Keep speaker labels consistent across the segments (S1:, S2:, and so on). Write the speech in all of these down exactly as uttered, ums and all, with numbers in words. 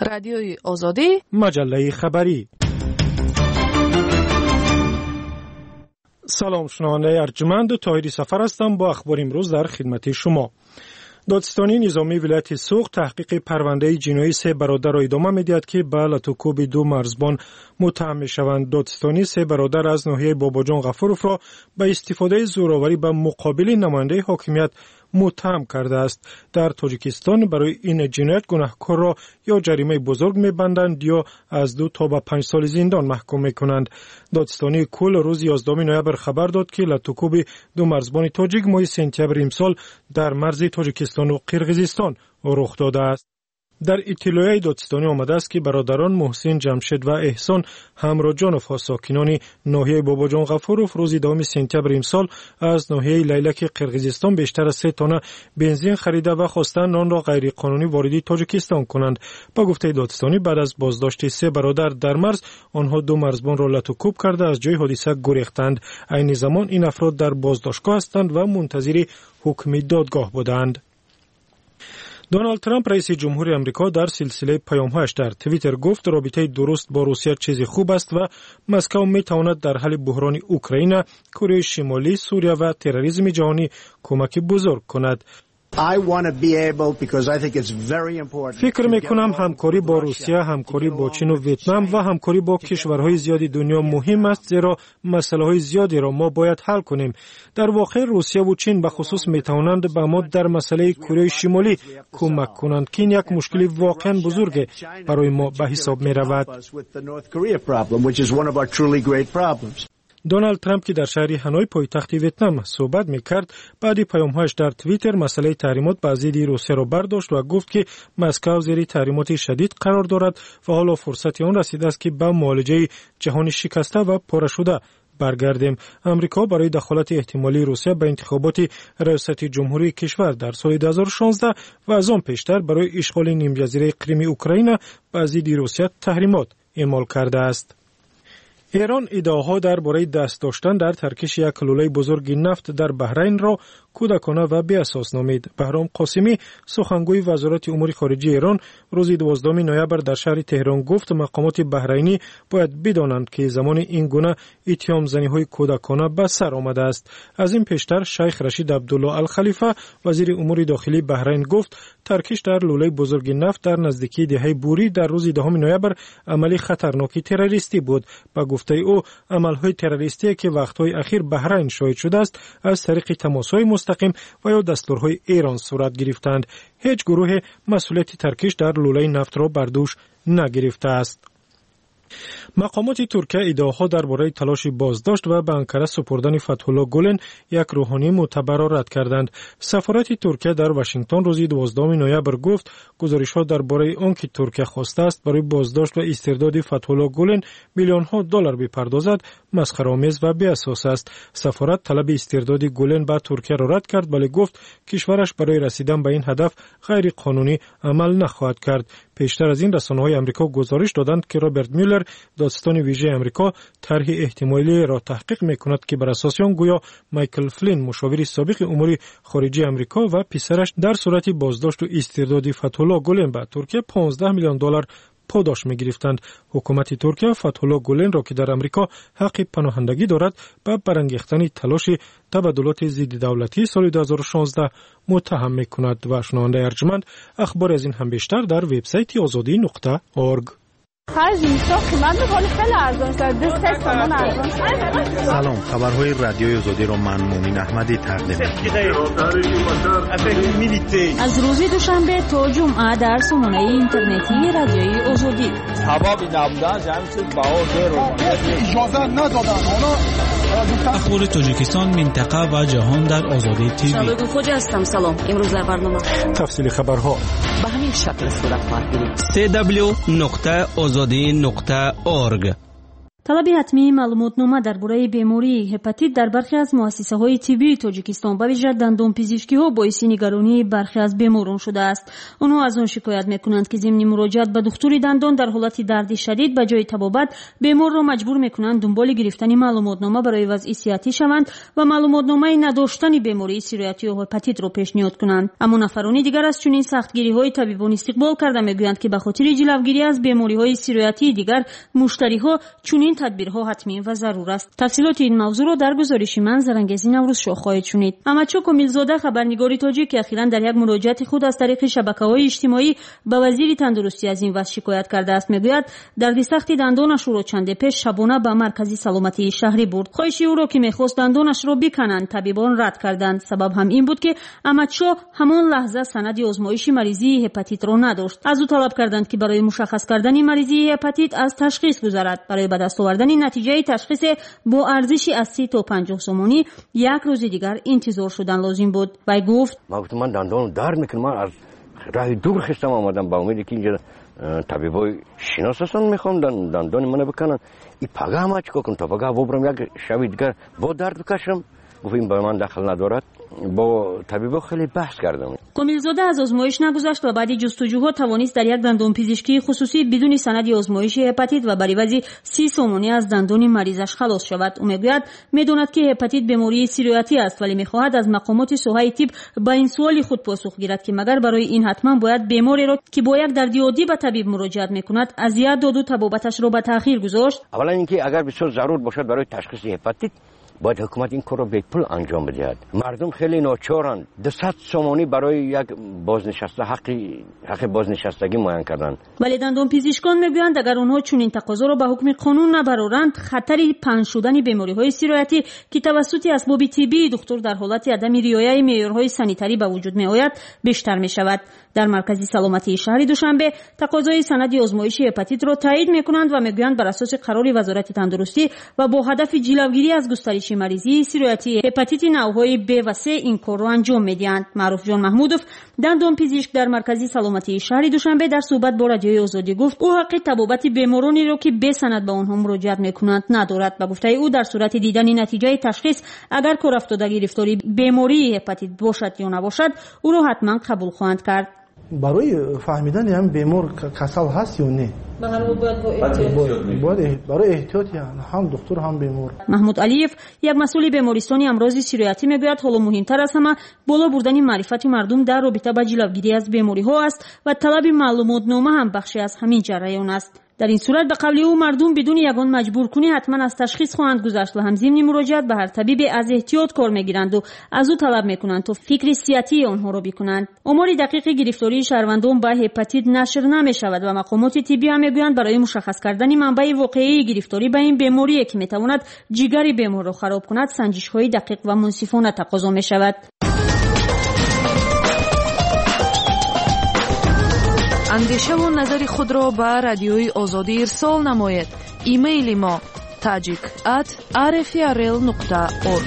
S1: رادیوی آزادی،
S2: مجله خبری. سلام شنونده ارجمند، طاهری سفر هستم با اخبار امروز در خدمت شما. دادستانی نظامی ولایت سوق تحقیق پرونده جنایی سه برادر را ادامه می‌دهد که به لطوکوب دو مرزبان متهم می‌شوند. دادستانی سه برادر از ناحیه باباجان غفورов را به استفاده زوراوری به مقابل نماینده حاکمیت متهم کرده است. در تاجیکستان برای این جنایت گناهکار را یا جریمه بزرگ می‌بندند یا از دو تا به پنج سال زندان محکوم می‌کنند. دادستانی کل روز یازدهم نوامبر خبر داد که لطوکوب دو مرزبان تاجیک ماه سپتامبر امسال در مرز تاجیکستان و قرقیزستان رخ داده است. در اطلاعیه دادستانی آمده است که برادران محسن جمشید و احسان همراجانوف ساکنان ناحیه باباجان غفورов روز دهم سپتامبر امسال از ناحیه لیلک قرقیزستان بیشتر از سه تانه بنزین خریده و خواستند آن را غیر قانونی وارد تاجیکستان کنند. با گفته دادستانی بعد از بازداشت سه برادر در مرز، آنها دو مرزبان را لطوکوب کرده از جای حادثه گریختند. عین زمان این افراد در بازداشتگاه هستند و منتظر حکم دادگاه بودند. دونالد ترامپ رئیس جمهوری آمریکا در سلسله پیام‌هایش در توییتر گفت رابطه درست با روسیه چیز خوب است و مسکو می‌تواند در حل بحران اوکراین، کره شمالی، سوریه و تروریسم جهانی کمک بزرگ کند. فکر میکنم همکاری با روسیه، همکاری با چین و ویتنام و همکاری با کشورهای زیادی دنیا مهم است، زیرا مسائل زیادی را ما باید حل کنیم. در واقع روسیه و چین به خصوص میتوانند به ما در مسئله کره شمالی کمک کنند که این یک مشکل واقعا بزرگ برای ما به حساب می رود. دونالد ترامپ که در شهر هانوی پایتخت ویتنام صحبت میکرد، بعد پیام‌هایش در توییتر مسئله تحریمات بر ضد روسیه را برداشت و گفت که مسکو زیر تحریمات شدید قرار دارد و حالا فرصت آن رسیده است که به معالجه جهان شکسته و پاره شده برگردیم. امریکا برای دخالت احتمالی روسیه به انتخابات ریاست جمهوری کشور در سال دو هزار و شانزده و از آن پیشتر برای اشغال نیم‌جزیره کریم اوکراین بر ضد روسیه تحریمات اعمال کرده است. ایران ادعاها درباره دست داشتن در ترکش یک لوله بزرگ نفت در بحرین را کودکانه و بی اساس نامید. بهرام قاسمی سخنگوی وزارت امور خارجه ایران روز دوازدهم نوامبر در شهر تهران گفت مقامات بحرینی باید بدانند که زمان این گونه اتهام زنی‌های کودکانه به سر آمده است. از این پیشتر شیخ رشید عبدالله الخلیفه وزیر امور داخلی بحرین گفت ترکش در لوله بزرگ نفت در نزدیکی دهه بوری در روز دهم نوامبر عملی خطرناک تروریستی بود. با گفته او عمل‌های تروریستی که وقت‌های اخیر بحرین شاهد شده است از طریق تماس‌های مستقیم و یا دستورهای ایران صورت گرفتند. هیچ گروه مسئولیت ترکش در لوله نفت را بر دوش نگرفته است. مقامات ترکیه ادعاها درباره تلاش بازداشت و به انقره سپردن فتح‌الله گولن یک روحانی معتبر را رد کردند. سفارت ترکیه در واشنگتن روز دوازدهم نوامبر گفت گزارش‌ها درباره آنکه ترکیه خواسته است برای بازداشت و استرداد فتح‌الله گولن میلیون‌ها دلار بپردازد مسخره‌آمیز و بی‌اساس است. سفارت طلب استرداد گولن به ترکیه را رد کرد، ولی گفت کشورش برای رسیدن به این هدف غیر قانونی عمل نخواهد کرد. پیشتر از این رسانه‌های آمریکا گزارش دادند که رابرت میولر دادستان ویژه آمریکا طرح احتمالی را تحقیق می‌کند که بر اساس آن گویا مایکل فلین مشاور سابق امور خارجه آمریکا و پسرش در صورت بازداشت و استرداد فتح‌الله گولن به ترکیه پانزده میلیون دلار پاداش می‌گرفتند. حکومت ترکیه فتح‌الله گولن را که در آمریکا حق پناهندگی دارد به برانگیختن تلاش تبادلات ضد دولتی سال دو هزار و شانزده متهم می‌کند. و شنونده ارجمند اخبار از این هم بیشتر در وبسایت آزادی نقطه اورگ.
S3: سلام، خبرهای رادیوی آزادی را من مومن احمدی تقدیم می‌کنم.
S4: از روز دوشنبه تا جمعه در سامانه اینترنتی رادیوی آزادی.
S5: هوا نبودن جمع شد باور اجازه ندادن.
S6: اخبار تاجیکستان، منطقه و جهان در آزادی تیوی.
S7: شبکه خوجا هستم. سلام. امروز در برنامه
S2: تفصیل خبرها
S7: به همین شکل صورت خواهد گرفت.
S8: دبلیو دبلیو دبلیو نقطه آزادی نقطه اورگ.
S4: طلب حتمی معلوماتنامه درباره بیماری هپاتیت در برخی از مؤسسه‌های طبی تاجیکستان به ویژه دندانپزشکی‌ها باعث نگرانی برخی از بیماران شده است. آنها از آن شکایت می‌کنند که ضمن مراجعت به دکتر دندان در حالت درد شدید به جای طبابت بیمار را مجبور می‌کنند دنبال گرفتن معلوماتنامه برای وضع صحتی شوند و معلوماتنامه نداشتن بیماری سیرویاتی و هپاتیت را پیشنهاد کنند. اما نفرانی دیگر از چنین سختگیری‌های طبیبان استقبال کرده می‌گویند که به خاطر جلوگیری از بیماری‌های سیرویاتی دیگر مشتری‌ها چنین تدبیرها حتمی و ضرور است. تفصیلات این موضوع را در گزارش من زرنگزی نوروز شاه خواهید شنید. اماچو کمیلزاده خبرنگاری تاجیک که اخیراً در یک مراجعت خود از طریق شبکه‌های اجتماعی به وزیر تندرستی از این وضع شکایت کرده است. میگوید درد سخت دندانش را چند پیش شبانه به مرکز سلامتی شهری برد. خواهش او را که می‌خواست دندانش را بکنند طبیبان رد کردند. سبب هم این بود که اماچو همان لحظه سند آزمایش مریضی هپاتیت را نداشت. از او طلب کردند که برای مشخص کردن مریضی هپاتیت از تشخیص گذرد. برای به دست آوردن نتیجه تشخیص با ارزش از سی تا پنجاه سومانی یک روز دیگر انتظار شدن لازم بود. وی گفت
S1: ما گفتم من دندانم درد میکنه، من از راه دور خستم آمدم با امیدی که اینجا طبیبای شناس هستن میخوام دندان منو بکنن. این پگاه هم چیکار کنم تا پگاه ببرم یک شب دیگر با درد بکشم. گفتیم با من دخل ندارد. با طبیبا خیلی بحث کردم.
S4: کمیلزاده از آزمایش نگذشت و بعد جستجوها توانست در یک دندانپزشکی خصوصی بدون سند آزمایش هپاتیت و بر عوض سی سومانی از دندان مریضش خلاص شود. او میگوید میداند که هپاتیت بیماری سیرویاتی است ولی میخواهد از مقامات ساحه طب با این سوال خود پاسخ گیرد که مگر برای این حتما باید بیماری را که با یک درد عادی به طبیب مراجعت میکند اذیت داد و طبابتش را به تأخیر گذاشت؟
S1: اولا اینکه اگر بسیار ضرور باشد برای تشخیص هپاتیت باید حکومت این کار را به پول انجام بدهد. مردم خیلی ناچارند. دویست سومانی برای یک بازنشسته حقی حق بازنشستگی معین کردند.
S4: ولی دندانپزشکان میگویند اگر آنها چنین تقاضا را به حکم قانون نبرارند خطر پنهان شدن بیماری‌های سیرویاتی که توسط اسباب طبی دکتر در حالت عدم رعایت معیارهای سانیتری به وجود میآید بیشتر میشود. در مرکز سلامتی شهری دوشنبه تقاضای سند آزمایش هپاتیت را تایید میکنند و میگویند بر اساس قرار وزارت تندرستی و با هدف جلوگیری از گسترش مریضی سیرویاتی هپاتیت نوع‌های ب و س این کار را انجام میدهند. معروف جان محمودوف دندانپزشک در مرکز سلامتی شهری دوشنبه در صحبت با رادیوی آزادی گفت او حق طبابت بیمارانی را که به سند به آنها مراجعت میکنند ندارد. به گفته او در صورت دیدن نتیجه تشخیص اگر کار افتاده گرفتاری بیماری هپاتیت باشد یا نباشد او را حتما قبول خواهند کرد.
S8: برای فهمیدن هم بیمار کسل هست یا نه
S4: به هر حال باید با احتیاط
S8: باید برای احتیاط یعنی هم دکتر هم بیمار.
S4: محمود علیف یک مسئول بیمارستان امراض سیرویاتی میگوید حالا مهمتر از همه بالا بردن معرفت مردم در رابطه با جلوگیری از بیماری ها است و طلب معلومات نامه هم بخشی از همین جریان است. در این صورت به قول او مردم بدون یگان مجبور کنی حتما از تشخیص خواهند گذشت و هم ضمن مراجعت به هر طبیب از احتیاط کار میگیرند و از او طلب میکنند تا فکر صحتی آنها را بکنند. آمار دقیق گرفتاری شهروندان به هپاتیت نشر نمیشود و مقامات طبی هم میگویند برای مشخص کردن منبع واقعی گرفتاری به این بیماری که میتواند جگر بیمار را خراب کند سنجش های دقیق و منصفانه تقاضا میشود.
S9: اندیشه و نظر خود را به رادیوی آزادی ارسال نماید. ایمیل ما tajik at r f r l nokta org.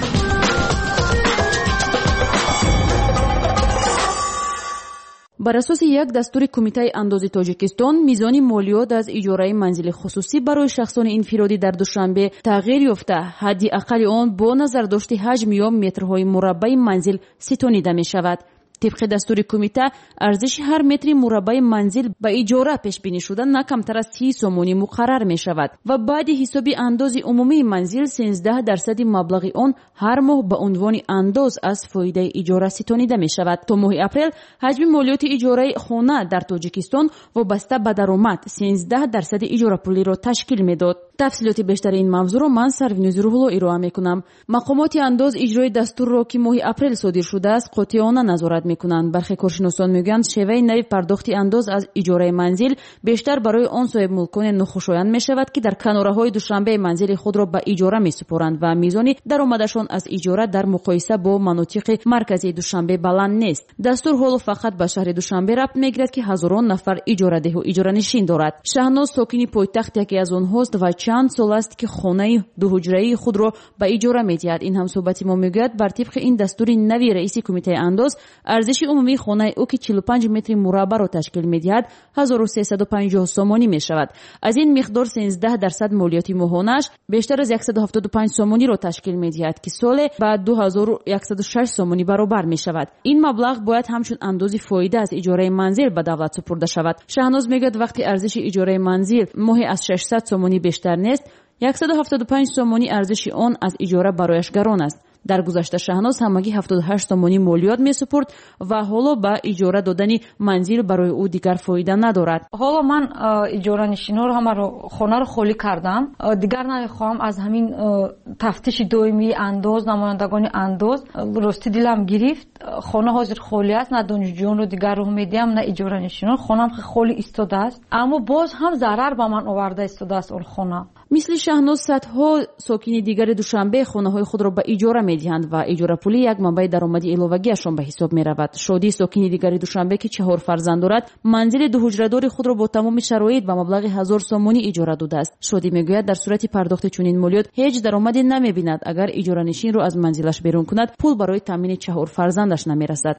S10: بر اساس یک دستور کمیته اندازی تاجیکستان میزان مالیات از اجاره منزل خصوصی برای شخصان انفرادی در دوشنبه تغییر یافته. حد اقل آن با نظر داشت حجم یا مترهای مربع منزل ستانیده می شود. طبق دستور کمیته ارزش هر متر مربع منزل به اجاره پیش بینی شده نه کمتر از سی سومانی مقرر می شود و بعد حساب انداز عمومی منزل سیزده درصد مبلغ آن هر ماه به عنوان انداز از فایده اجاره ستانیده می شود. تا ماه اپریل حجم مالیات اجاره خانه در تاجیکستان وابسته به درآمد سیزده درصد اجاره پولی را تشکیل می داد. تفصیلات بیشتر این موضوع را من سروینوز روح‌الله ارائه می کنم. مقامات انداز اجرای دستور را که ماه اپریل صادر شده است قاطعانه نظارت می کنند. برخی کارشناسان میگویند شیوه نوی پرداخت انداز از اجاره منزل بیشتر برای آن صاحب ملکان ناخوشایند می شود که در کناره‌های دوشنبه منزل خود را به اجاره می سپارند و میزان درآمدشان از اجاره در مقایسه با مناطق مرکزی دوشنبه بلند نیست. دستور حالا فقط به شهر دوشنبه ربط میگیرد که هزاران نفر اجاره ده و اجاره نشین دارد. شهناز ساکن پایتخت یکی از آنهاست و چند سال است که خانه دو حجره‌ای خود را به اجاره می‌دهد. این هم صحبت ما میگوید بر طبق این دستور نوی رئیس کمیته اندوز ارزش عمومی خانه او که چهل و پنج متر مربع را تشکیل می‌دهد هزار و سیصد و پنجاه سومانی می‌شود. از این مقدار سیزده درصد مالیات ماهانه‌اش بیشتر از صد و هفتاد و پنج سومانی را تشکیل می‌دهد که سال بعد دو هزار و صد و شش سومانی برابر می‌شود. این مبلغ باید همچون اندازه فایده از اجاره منزل به دولت سپرده شود. شهناز میگوید وقتی ارزش اجاره منزل ماهی از ششصد سومانی بیشتر نیست، صد و هفتاد و پنج سومانی ارزش آن از اجاره برایش گران است. در گذشته شهناز همگی هفتاد و هشت سومانی مالیات می سپرد و حالا با اجاره دادن منزل برای او دیگر فایده ندارد.
S11: حالا من اجاره نشینا رو همه رو خانه رو خالی کردم، دیگر نمیخوام از همین تفتیش دائمی انداز نمایندگان انداز راستی دلم گرفت. خانه حاضر خالی است، نه دانشجویان رو دیگر رو میدیم نه اجاره نشینا. خانم خالی ایستاده است اما باز هم ضرر به من آورده ایستاده است اون خانه.
S10: مثل شهناز صدها ساکن دیگر دوشنبه خانه‌های خود را به اجاره می‌دهند و اجاره پولی یک منبع درآمدی الهه‌ایشان به حساب می‌رود. شادی ساکن دیگر دوشنبه که چهار فرزند دارد منزل دو حجره‌دار خود را با تمام شرایط به مبلغ هزار سومانی اجاره داده است. شادی میگوید در صورت پرداخت چنین مالیات هیچ درآمدی نمی‌بیند. اگر اجاره نشین را از منزلش بیرون کند پول برای تامین چهار فرزندش نمی‌رسد.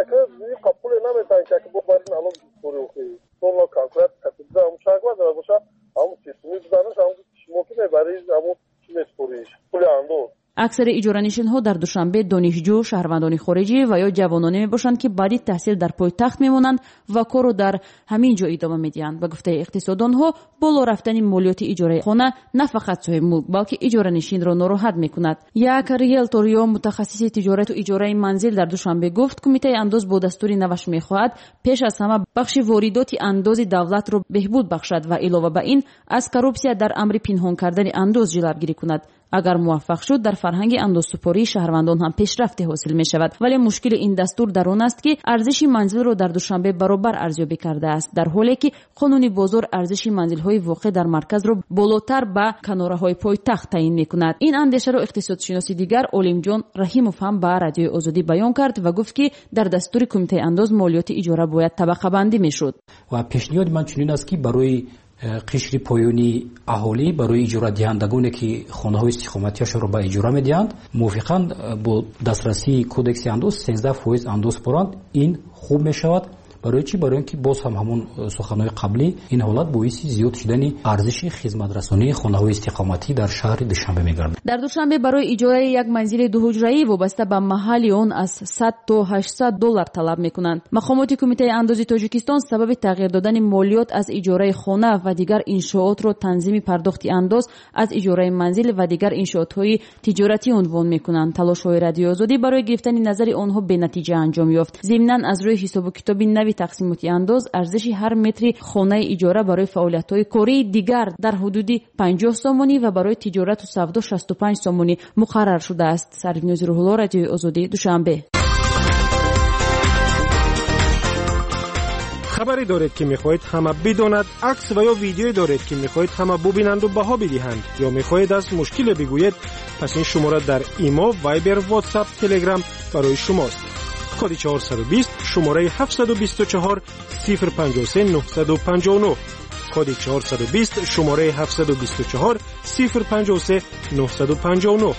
S10: اکثر اجاره‌نشین‌ها در دوشنبه دانشجو، شهروندان خارجی و یا جوانانی میباشند که بعد تحصیل در پایتخت میمونند و کار را در همین جا ادامه میدهند. به گفته اقتصاددانها بالا رفتن مالیات اجاره خانه نه فقط صاحب ملک بلکه اجاره‌نشین را ناراحت میکند. یک ریلتور یا متخصص تجارت و اجاره منزل در دوشنبه گفت کمیته انداز با دستور نوش میخواهد پیش از همه بخش واردات انداز دولت را بهبود بخشد و علاوه بر این از کورپسیا در امر پنهان کردن انداز جلوگیری کند. اگر موفق شد در فرهنگ اندازسپاری شهروندان هم پیشرفت حاصل می شود. ولی مشکل این دستور در آن است که ارزش منزل را در دوشنبه برابر ارزیابی کرده است، در حالی که قانون بازار ارزش منزل های واقع در مرکز را بالاتر به کناره های پایتخت تعیین می کند. این اندیشه را اقتصادشناسی دیگر علیم جان رحیموف هم به رادیوی آزادی بیان کرد و گفت که در دستور کمیته انداز مالیات اجاره باید طبقه بندی می شد.
S12: و پیشنهاد من چنین است که برای قشر پایانی اهالی برای اجاره دهندگانی که خانه‌های استقامتی‌شان را به اجاره می‌دهند موافقاً با دسترسی کودکس اندوز سیزده درصد اندوز برند. این خوب می‌شود. برای چی؟ برای اینکه باز هم همون سخن‌های قبلی این حالت باعث زیاد شدن ارزش خدمت‌رسانی خانه‌های استقامتی در شهر دوشنبه می‌گردد.
S10: در دوشنبه برای اجاره یک منزل دو حجره‌ای وابسته به محل آن از صد تا هشتصد دلار طلب می‌کنند. مقامات کمیته اندازی تاجیکستان سبب تغییر دادن مالیات از اجاره خانه و دیگر انشاءات را تنظیم پرداخت انداز از اجاره منزل و دیگر انشاءات‌های تجارتی عنوان می‌کنند. تلاش‌های رادیو آزادی برای گرفتن نظر آنها به نتیجه انجام یافت. ضمناً از روی حساب و کتاب تقسیمات انداز ارزش هر متر خانه اجاره برای فعالیت‌های کاری دیگر در حدود پنجاه سومانی و برای تجارت و سودا شصت و پنج سومانی مقرر شده است. سرینوز روح‌الله، رادیوی آزادی، دوشنبه.
S2: خبری دارید که میخواهید همه بداند، عکس و یا ویدیویی دارید که میخواهید همه ببینند و بها بدهند، یا میخواهید از مشکل بگویید، پس این شماره در ایما، وایبر، واتساپ، تلگرام برای شماست. کد چهارصد و بیست شماره هفتصد و بیست و چهار صفر پنجاه و سه نهصد و پنجاه و نه. کد چهارصد و بیست شماره هفتصد و بیست و چهار صفر پنجاه و سه نهصد و پنجاه و نه.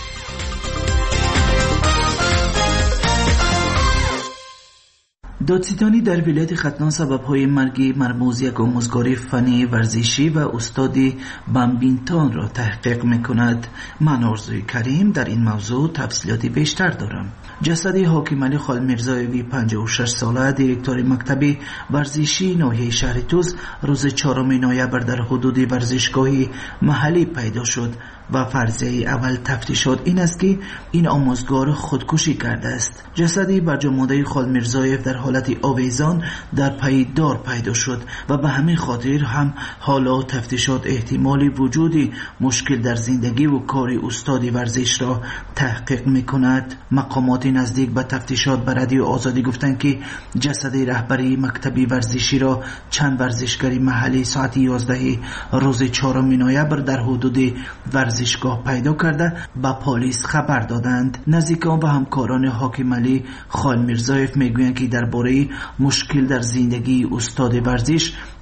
S13: دادستانی در ولایت ختلان سبب‌های مرگ مرموز یک آموزگار فنی ورزشی و استاد بامبینتون را تحقیق می‌کند. من آرزوی کریم در این موضوع تفصیلات بیشتر دارم. جسد حاکم علی خالمیرزایوی پنجاه و شش ساله دیرکتور مکتب ورزشی ناحیه شهر توس روز چهارم نوامبر در حدود ورزشگاهی محلی پیدا شد و فرضیه اول تفتیشات این است که این آموزگار خودکشی کرده است. جسدی برجامانده خالمیرزایف در حالت آویزان در پای دار پیدا شد و به همین خاطر هم حالا تفتیشات احتمالی وجود مشکل در زندگی و کار استاد ورزش را تحقیق می‌کند. مقامات نزدیک به تفتیشات به رادیو آزادی گفتند که جسد رهبری مکتب ورزشی را چند ورزشکاری محلی ساعت یازده روز چهارم نوامبر در حدود ورزشگاه پیدا کرده به پلیس خبر دادند. نزدیکان و همکاران حاکم علی خالمیرزایف میگویند که درباره مشکل در زندگی استاد ورزش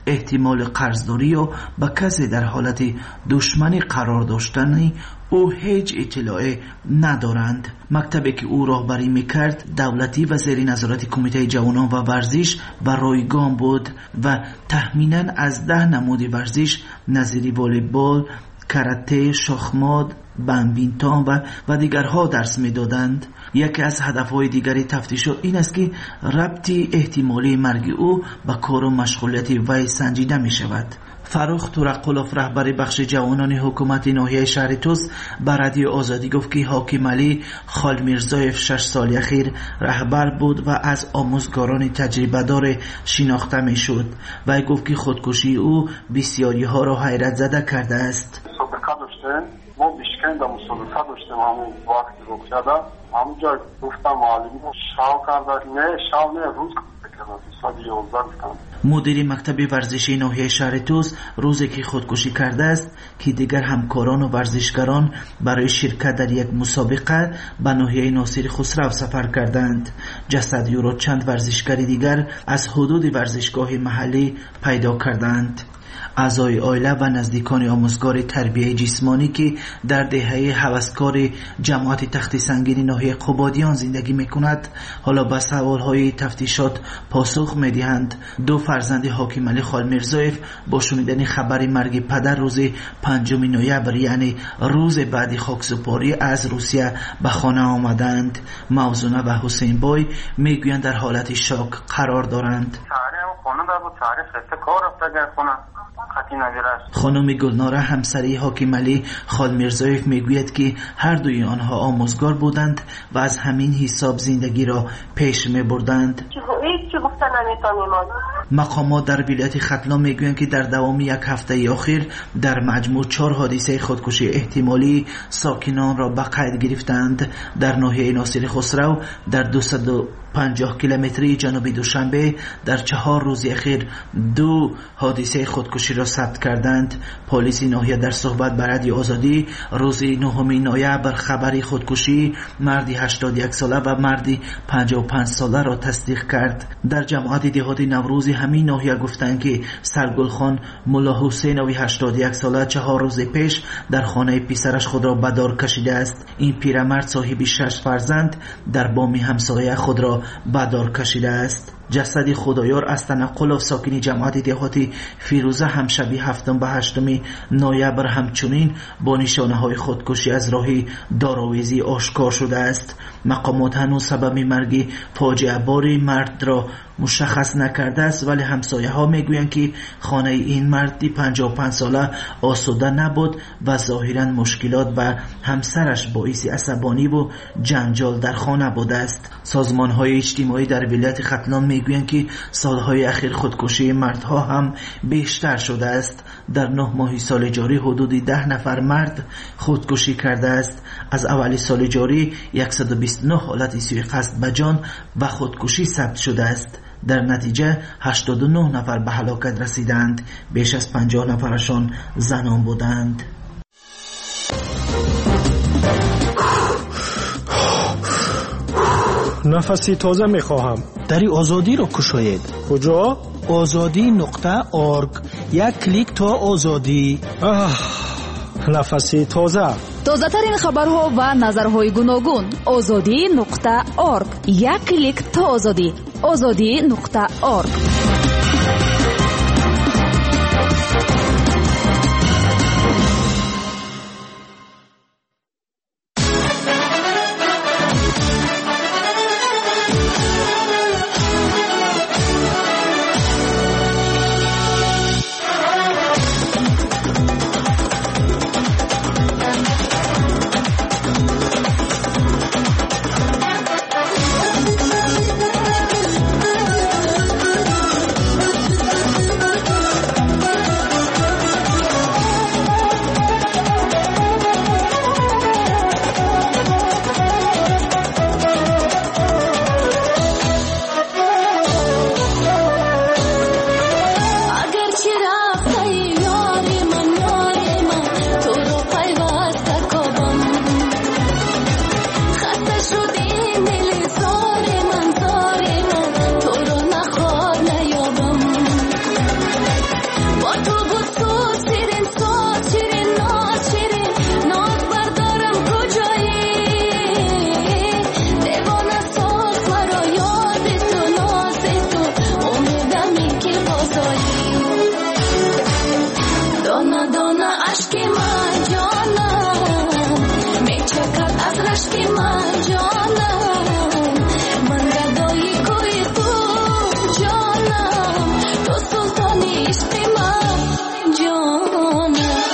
S13: احتمال قرضداری و با کسی در حالت دشمنی قرار داشتنی او هیچ اطلاعی ندارند. مکتبی که او راهبری میکرد دولتی و زیر نظارت کمیته جوانان و ورزش و رایگان بود و تخمینا از ده نمود ورزش نظیر والیبال، کاراته، شاخمات، بادمینتون و و دیگرها درس میدادند. یکی از هدفهای دیگری تفتیشات این است که ربط احتمالی مرگ او با کار و مشغولیت وی سنجیده می شود. فروخ تورقلوف رهبر بخش جوانان حکومت ناحیه شهر توس به رادیو آزادی گفت که حاکم علی خالمیرزایف شش سال اخیر رهبر بود و از آموزگاران تجربه دار شناخته می شد و گفت که خودکشی او بسیاری ها را حیرت زده کرده است.
S14: ما بیشکن در مسابقه داشتیم همون وقتی رو کردم همونجا گفتم معلمی شاو کرده نه شاو نه روز
S13: مدیر مکتب ورزشی ناحیه شهر توس روزی که خودکشی کرده است که دیگر همکاران و ورزشکاران برای شرکت در یک مسابقه به ناحیه ناصر خسرو سفر کردند. جسد او را چند ورزشکار دیگر از حدود ورزشگاه محلی پیدا کردند. اعضای عائله و نزدیکان آموزگار تربیت جسمانی که در دهه هوسکار جماعت تخت سنگین ناحیه قبادیان زندگی میکند حالا به سوالهای تفتیشات پاسخ میدهند. دو فرزند حاکم علی خالمیرزایف با شنیدن خبر مرگ پدر روز پنجم نوامبر یعنی روز بعد خاکسپاری از روسیه به خانه آمدند. موزونه و حسین بای میگویند در حالت شوک قرار دارند. خانم گلناره همسری حاکم علی خالمیرزایف میگوید که هر دوی آنها آموزگار بودند و از همین حساب زندگی را پیش میبردند. مقامات در ولایت ختلان میگویند که در دوام یک هفته اخیر در مجموع چهار حادثه خودکشی احتمالی ساکنان را به قید گرفتند. در ناحیه ناصر خسرو در دویست و پنجاه کیلومتری جنوبی دوشنبه در چهار روز اخیر دو حادثه خودکشی را ثبت کردند. پلیس ناحیه در صحبت با رادیو آزادی روز نهم نوامبر خبری خودکشی مردی هشتاد و یک ساله و مردی پنجاه و پنج ساله را تصدیق کرد. در جماعت دهات نوروز همین ناحیه گفتند که سرگل خان ملا حسینوی هشتاد و یک ساله چهار روز پیش در خانه پسرش خود را به دار کشیده است. این پیرمرد صاحب شش فرزند در بام همسایه خود را به دار کشیده است. جسد خدایار از تنقلوف ساکن جماعت دهاتی فیروزه هم شب هفتم به هشتم نوامبر همچنین با نشانه های خودکشی از راه داراویزی آشکار شده است. مقامات هنوز سبب مرگ فاجعه بار مرد را مشخص نکرده است ولی همسایه ها میگویند که خانه این مرد پنجاه و پنج ساله آسوده نبود و ظاهرا مشکلات و همسرش باعث عصبانی و جنجال در خانه بوده است. سازمان های اجتماعی در ولایت ختلان میگویند که سالهای اخیر خودکشی مردها هم بیشتر شده است. در نه ماه سال جاری حدود ده نفر مرد خودکشی کرده است. از اول سال جاری صد و بیست و نه حالت سوء قصد به جان و خودکشی ثبت شده است. در نتیجه هشتاد و نه نفر به هلاکت رسیدند. بیش از پنجاه نفرشان زنان بودند.
S2: نفسی تازه میخواهم.
S3: دری آزادی را کشاید.
S2: کجا؟
S3: آزادی نقطه آرگ. یک کلیک تا آزادی.
S2: آه. نفسی تازه.
S10: تازه ترین خبرها و نظرهای گوناگون. آزادی نقطه آرگ. یک کلیک تا آزادی. آزادی نقطه آرگ.
S15: اشک من جانم میچکد از رشک من جانم من گدای کوی تو جانم تو سلطانی عشق من جانم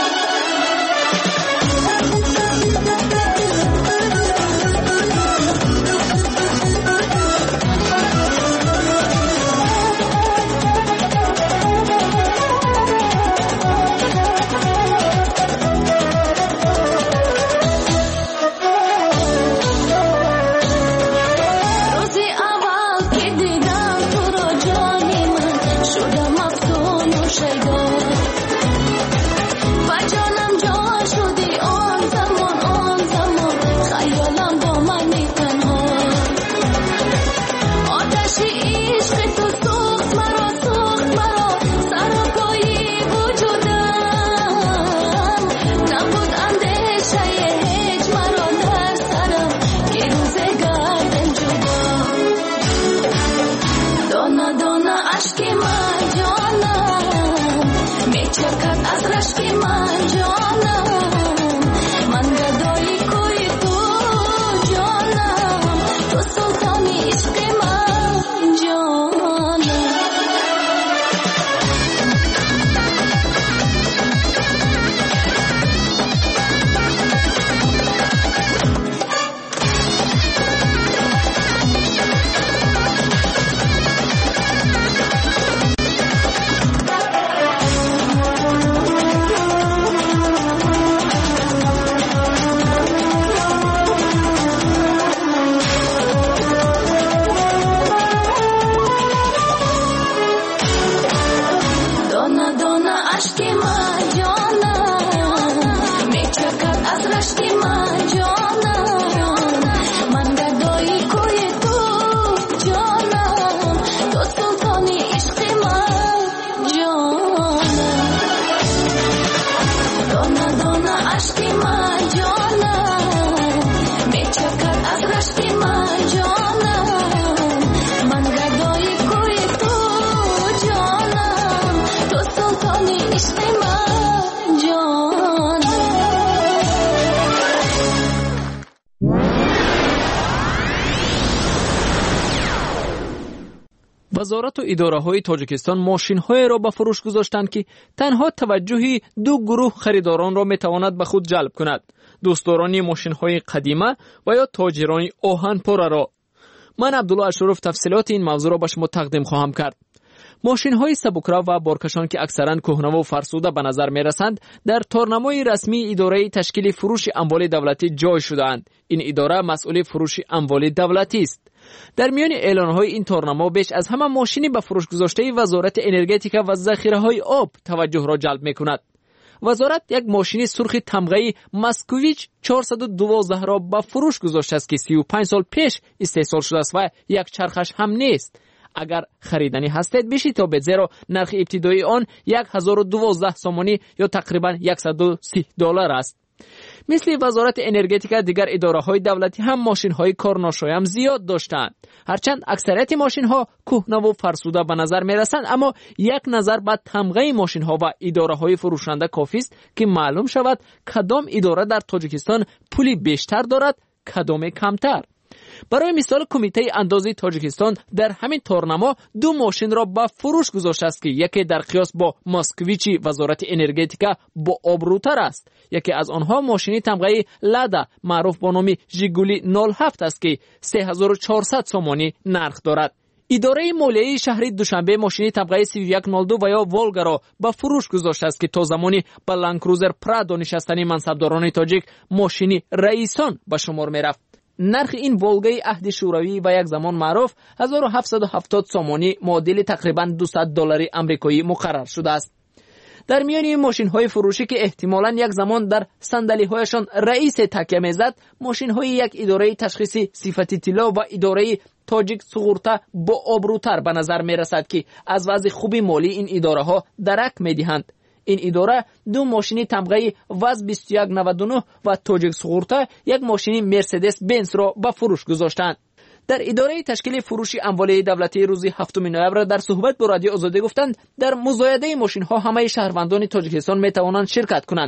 S16: وزارت و اداره‌های تاجیکستان ماشین‌های را به فروش گذاشتند که تنها توجه دو گروه خریداران را می‌تواند به خود جلب کند: دوستداران ماشین‌های قدیمه و یا تاجران آهن پره را. من عبدالله اشرف تفصیلات این موضوع را به شما تقدیم خواهم کرد. ماشین‌های سبکرو و بارکشان که اکثراً کهنه و فرسوده به نظر می‌رسند، در تارنمای رسمی اداره تشکیل فروش اموال دولتی جای شده‌اند. این اداره مسئول فروش اموال دولتی است. در میان اعلان‌های این تارنما بیش از همه ماشینی به فروش گذاشته وزارت انرژتیک و ذخیره‌های آب توجه را جلب می‌کند. وزارت یک ماشین سرخ تمغه‌ای مسکوویچ چهارصد و دوازده را به فروش گذاشته است که سی و پنج سال پیش استحصال شده است و یک چرخش هم نیست. اگر خریدنی هستید بیشی تا به زیرا نرخ ابتدایی آن هزار و دوازده سومانی یا تقریبا صد و سی دلار است. مثل وزارت انرژتیک دیگر اداره‌های دولتی هم ماشین‌های کارناشایم زیاد داشتند. هرچند اکثریت ماشین‌ها کهنه و فرسوده به نظر می‌رسند، اما یک نظر به تمغه ماشین‌ها و اداره‌های فروشنده کافی است که معلوم شود کدام اداره در تاجیکستان پولی بیشتر دارد، کدام کمتر. برای مثال کمیته اندازی تاجیکستان در همین تارنما دو ماشین را به فروش گذاشته است که یکی در قیاس با ماسکویچی وزارت انرژتیک با آبروتر است. یکی از آنها ماشینی تمغه لادا معروف با نام ژیگولی نود و هفت است که سه هزار و چهارصد سومانی نرخ دارد. اداره مالیه شهری دوشنبه ماشینی تمغه سی و یک نود و دو و یا والگا را به فروش گذاشته است که تا زمانی به لند کروزر پرادو نشستنی منصبداران تاجیک ماشینی رئیسان به شمار می‌رفت. نرخ این والگای عهد شوروی و یک زمان معروف هزار و هفتصد و هفتاد سومانی معادل تقریباً دویست دلار آمریکایی مقرر شده است. در میان این ماشین‌های فروشی که احتمالاً یک زمان در صندلی‌هایشان رئیس تکیه می‌زد، ماشین‌های یک اداره تشخیصی صفتی طلا و اداره تاجیک سغورتا با آبروتر به نظر می‌رسد که از وضع خوبی مالی این اداره‌ها درک می‌دهند. این اداره دو ماشین تمغه وز بیست و یک نود و نه و تاجیک سغورتا یک ماشین مرسدس بنز را به فروش گذاشتند. در اداره تشکیل فروش اموال دولتی روز هفتم نوامبر در صحبت با رادیو آزادی گفتند در مزایده ماشین ها همه شهروندان تاجیکستان می توانند شرکت کنند.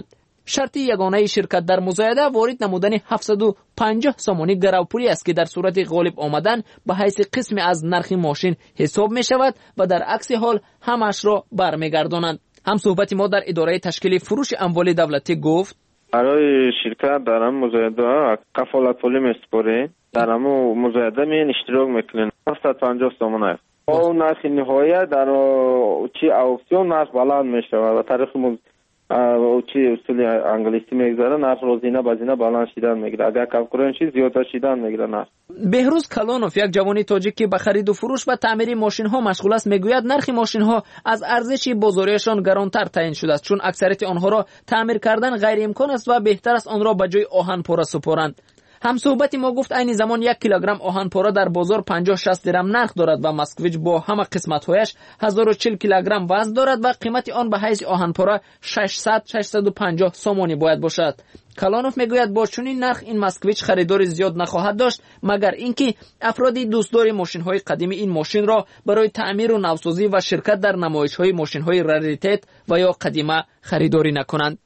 S16: شرط یگانه شرکت در مزایده وارد نمودن هفتصد و پنجاه سامانی گروپولی است که در صورت غالب آمدن به حیث قسم از نرخ ماشین حساب می شود و در عکس حال همش را برمیگردانند. هم صحبت ما در اداره تشکیل فروش اموال دولتی گفت
S17: برای شرکت در هم مزایده کفالت پولی میسپاره، در هم مزایده می اشتراک میکنن هفتصد و پنجاه سامان است. او نرخ نهایی در چی اکسیون نرخ بلند میشود و طریق او چی اصول انگلیسی میگذاره نرخ روزینه بازینه بلند شدن میگیره، اگر کم کنن چیز زیادتر شدن میگیره نرخ.
S16: بهروز کلانوف یک جوان تاجیک که به خرید و فروش و تعمیر ماشین ها مشغول است میگوید نرخ ماشین ها از ارزش بازاریشان گرانتر تعیین شده است چون اکثریت آنها را تعمیر کردن غیر امکان است و بهتر است آن را به جای آهن پاره سپارند. هم صحبت ما گفت این زمان یک کیلوگرم آهن پاره در بازار پنجاه شصت درم نرخ دارد و مسکویچ با همه قسمت‌هایش هزار و چهل کیلوگرم وزن دارد و قیمت آن به حیث آهن پاره ششصد تا ششصد و پنجاه سامانی باید باشد. کلانوف میگوید با چنین نرخ این مسکویچ خریدار زیاد نخواهد داشت مگر اینکه افرادی دوستدار ماشین‌های قدیمی این ماشین را برای تعمیر و نوسازی و شرکت در نمایش‌های ماشین‌های راریتت و یا قدیمه خریداری نکنند.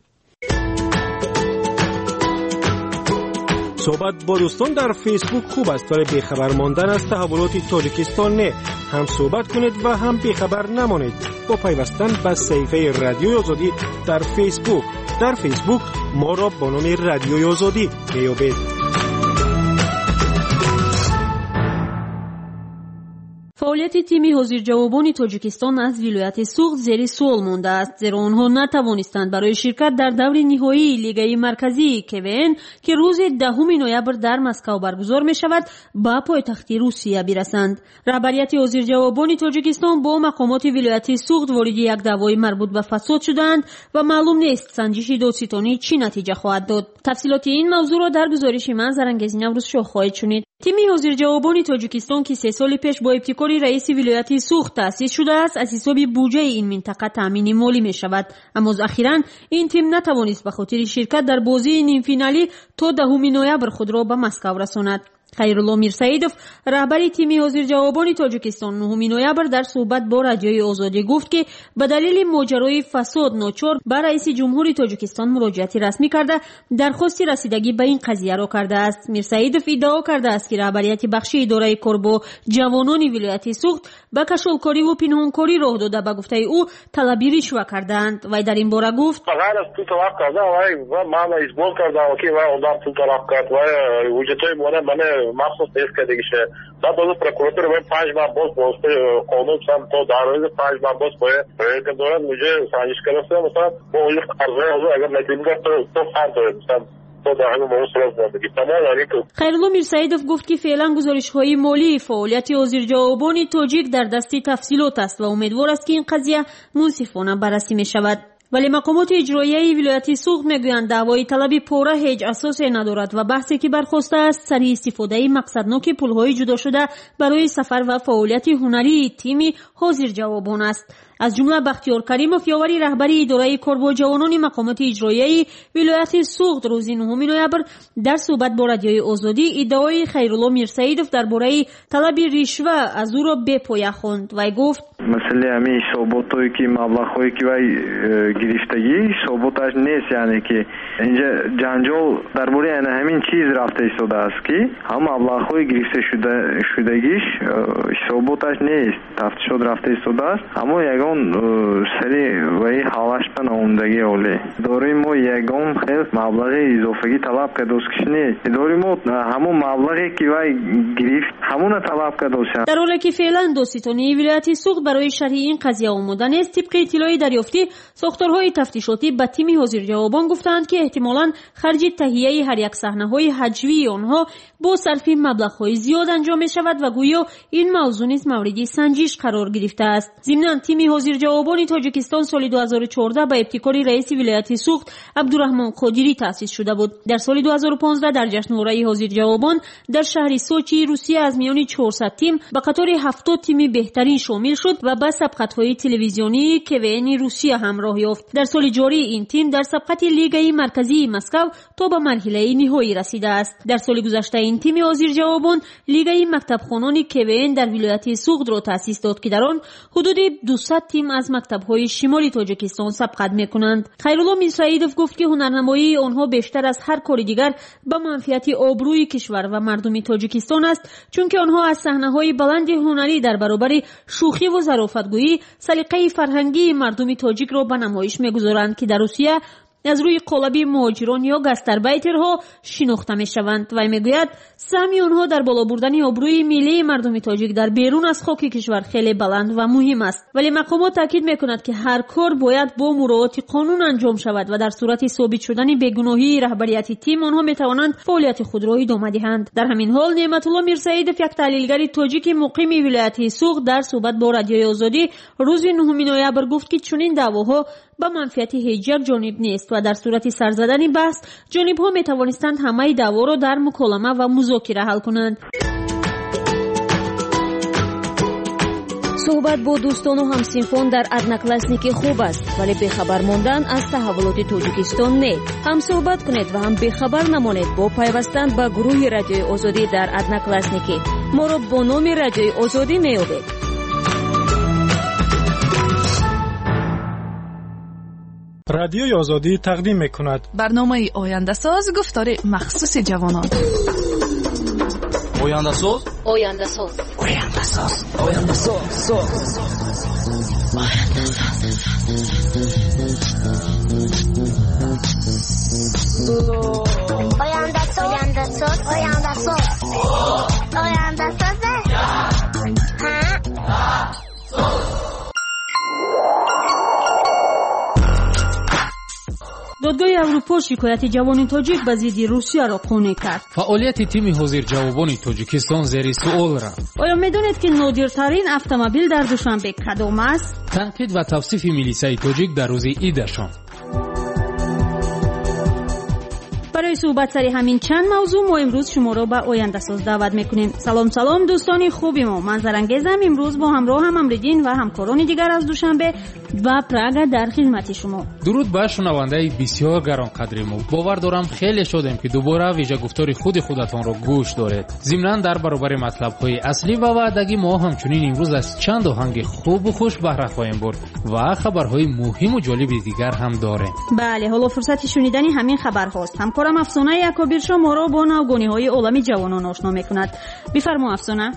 S2: صحبت با دوستان در فیسبوک خوب است ولی بیخبر ماندن از تحولات تاجیکستان نه. هم صحبت کنید و هم بیخبر نمانید با پیوستن به صفحه رادیوی آزادی در فیسبوک. در فیسبوک ما را با نام رادیوی آزادی میابید.
S4: فعالیت تیم حاضرجوابان تاجیکستان از ولایت سوخت زیر سوال مانده است زیرا آنها نتوانستند برای شرکت در دور نهایی لیگ مرکزی کوین که روز دهم نوامبر در مسکو برگزار می شود به پایتخت روسیه برسند. رهبریت حاضرجوابان تاجیکستان با مقامات ولایت سوخت وارد یک دعوای مربوط به فساد شدند و معلوم نیست سنجش دادستانی چی نتیجه خواهد داد. تفصیلات این موضوع را در گزارش من زرنگزی نوروز شاه خواهید شنید. تیم حاضرجوابان تاجیکستان که سه سال پیش با ابتکار رئیس ولایت سوخت تأسیس شده است از حساب بودجه این منطقه تامین مالی می شود، اما اخیراً این تیم نتوانست به خاطر شرکت در بازی نیم فینالی تا دهم نوامبر خود را به مسکو رساند. خیرالله میرسعیدوف رهبر تیم حاضرجوابان تاجیکستان نهم نوامبر در صحبت با رادیوی آزادی گفت که به دلیل ماجرای فساد ناچار به رئیس جمهوری تاجیکستان مراجعه رسمی کرده درخواست رسیدگی به این قضیه را کرده است. میرسعیدوف ادعا کرده است که رهبریت بخش اداره کار با جوانان ولایت سوخت به کشالکاری و پنهانکاری راه داده به گفته او طلبی رشوه کردند. وی در این باره گفت
S14: غیر از تو طلاق کرده و من ازبال کرده و که و اون تو طلاق کرد و وجودای مونه من مخصوص نیست که دیگه شه بعد از پروکوراتور باید پنج ماه باز باسته قانون سم تا در روز پنج ماه باز باید که دارد مجھے سانجش کرده مثلا با اون قرضه اگر نتیجه تو تو فرد دارد مثلا
S4: خیرالله میرسعیدوف گفت که فعلا گزارش‌های مالی فعالیت حاضرجوابان تاجیک در دست تفصیلات است و امیدوار است که این قضیه منصفانه بررسی می شود. ولی مقامات اجرایی ولایت سوخت میگویند دعوای طلب پوره هیچ اساسی ندارد و بحثی که برخاسته است سر استفاده مقصدناک پول‌های جدا شده برای سفر و فعالیت هنری تیم حاضرجوابان است. از جمله بختیار کریموف یاوری رهبری اداره کار با جوانان مقامات اجرایی ولایت سوخت روز نهم نوامبر در صحبت با رادیوی آزادی ادعای خیرالله میرسعیدوف درباره طلب رشوه از او را به پایه خواند و گفت
S17: مسئله همین ثباتایی که مبلغ‌هایی که وی گرفتگی ثباتش نیست، یعنی که اینجا جنجال درباره همین چیز رفته شده است که هم مبلغ‌های گرفته شده شدگیش ثباتش نیست، تفتیشات رفته شده است، اما یگان سری وی حالش به نمایندگی اولی داریم ما یگان خیلی مبلغ اضافه‌ای طلب کرده است نیست، داریم ما همون مبلغی که وی گرفت همون طلب کرده است.
S4: در حالی که فعلا دادستانی ولایت سوخت برای شرح این قضیه آماده است، طبق اطلاعی دریافتی ساختارهای تفتیشاتی به تیم حاضرجوابان گفتند که احتمالاً خرج تهیه هر یک صحنه‌های حجوی آنها با صرف مبلغ‌های زیاد انجام می شود و گویا این موضوع نیز مورد سنجش قرار گرفته است. ضمناً تیم حاضرجوابان تاجیکستان سال دو هزار و چهارده با ابتکار رئیس ولایت سوخت عبدالرحمن قادری تأسیس شده بود. در سال دو هزار و پانزده در جشنواره حاضرجوابان در شهر سوچی روسیه از میان چهارصد تیم به قطار هفتاد تیم بهترین شامل شد و به سبقت‌های تلویزیونی کوین روسیه همراه یافت. در سال جاری این تیم در سبقت لیگ مرکزی مسکو تا به مرحله نهایی رسیده است. در سال گذشته این تیم حاضرجوابان لیگ مکتبخوانان کوین در ولایت سوخت را تأسیس داد که در آن حدود دویست صد تیم از مکتب‌های شمالی تاجیکستان سبقت می‌کنند. خیرالله میرسعیدوف گفت که هنرنمایی آنها بیشتر از هر کار دیگر به منفعت آبروی کشور و مردم تاجیکستان است، چون که آنها از صحنه‌های بلند هنری در برابر شوخی و ظرافتگویی سلیقه فرهنگی مردم تاجیک را به نمایش می‌گذارند که در روسیه از روی قالب مهاجران یا گاستاربایترها شناخته می‌شوند. و میگوید سهمی آنها در بالا بردن آبروی ملی مردم تاجیک در بیرون از خاک کشور خیلی بلند و مهم است، ولی مقامات تاکید می‌کنند که هر کار باید با مراعات قانون انجام شود و در صورت ثابت شدن بیگناهی رهبریت تیم آنها می‌توانند فعالیت خود را ادامه دهند. در همین حال نعمت الله میرسعیدوف، یک تحلیلگر تاجیک مقیم ولایت سوغ، در صحبت با رادیوی آزادی روز نهم نوامبر گفت که چنین دعواها به منفعت هیچ یک جانب نیست و در صورت سر زدن بحث جانب‌ها می‌توانستند همه دعوا را در مکالمه و مذاکره حل کنند.
S10: صحبت با دوستان و همسنفان در ادناکلاسنیکی خوب است، ولی بخبر ماندن از تحولات تاجیکستان نه. هم صحبت کنید و هم بخبر نمانید با پیوستن به گروه رادیوی آزادی در ادناکلاسنیکی. ما را با نام رادیوی آزادی میابید.
S2: رادیوی آزادی تقدیم میکند
S9: برنامه آینده ساز، گفتار مخصوص جوانان.
S5: آینده ساز
S15: آینده ساز
S5: آینده ساز آینده ساز
S15: آینده ساز آینده ساز آینده ساز آینده ساز
S4: دادگاه اروپا شکایت جوان تاجیک به ضد روسیه را قانع کرد.
S6: فعالیت تیم حاضرجوابان تاجیکستان زیر سوال رفت.
S4: آیا میدانید که نادرترین اتومبیل در دوشنبه کدام است؟
S6: تنقید و توصیف میلیسای تاجیک در روز عیدشان.
S4: برای صحبت سر همین چند موضوع ما امروز شما را به آینده ساز دعوت میکنیم. سلام سلام دوستان خوبی ما، من زرنگیزم. امروز با همراه هم امریدین و همکاران دیگر از دوشنبه و پراگ در خدمت شما.
S6: درود به شنونده بسیار گرانقدر ما. باور دارم خیلی شدیم که دوباره ویژه گفتار خود خودتان را گوش دارید. ضمناً در برابر مطلب های اصلی و وعدگی ما همچنین امروز از چند آهنگ خوب و خوش بهره خواهیم برد و خبرهای مهم و جالب دیگر هم داریم.
S4: بله، حالا فرصت شنیدن همین خبر هاست. همکارم افسانه یکابیر شما را با نوگانی های عالمی جوانان آشنا میکند. بفرما افسانه.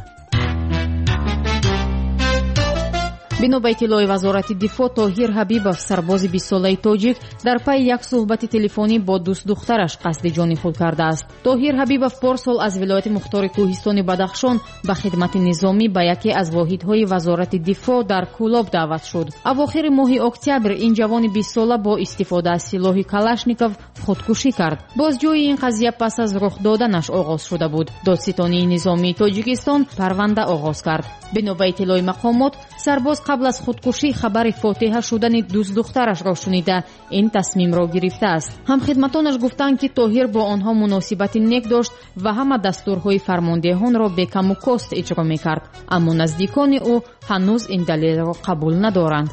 S10: бино ба иттилои вазорати дифоъ тоҳир ҳабибов сарбози бист солаи тоҷик дар пайи як суҳбати телефонӣ бо дӯст духтараш қасди ҷони худ кардааст. тоҳир ҳабибов порсол аз вилояти мухтори кӯҳистони бадахшон ба хидмати низомӣ ба яке аз воҳидҳои вазорати дифоъ дар кӯлоб даъват шуд. авохири моҳи октябр ин ҷавони бистсола бо истифода аз силоҳи калашников худкушӣ кард. бозҷӯи ин қазия пас аз рух доданаш оғоз шуда буд. додситонии низомии тоҷикистон парванда оғоз кард. бино ба иттилои мақомот, сарбоз قبل از خودکشی خبر فاتحه شدن دوست دخترش را شنیده این تصمیم را گرفته است. هم خدمتانش گفتند که طاهر با آنها مناسبت نیک داشت و همه دستورهای فرماندهان را به کم و کاست اجرا میکرد، اما نزدیکان او هنوز این دلیل را قبول ندارند.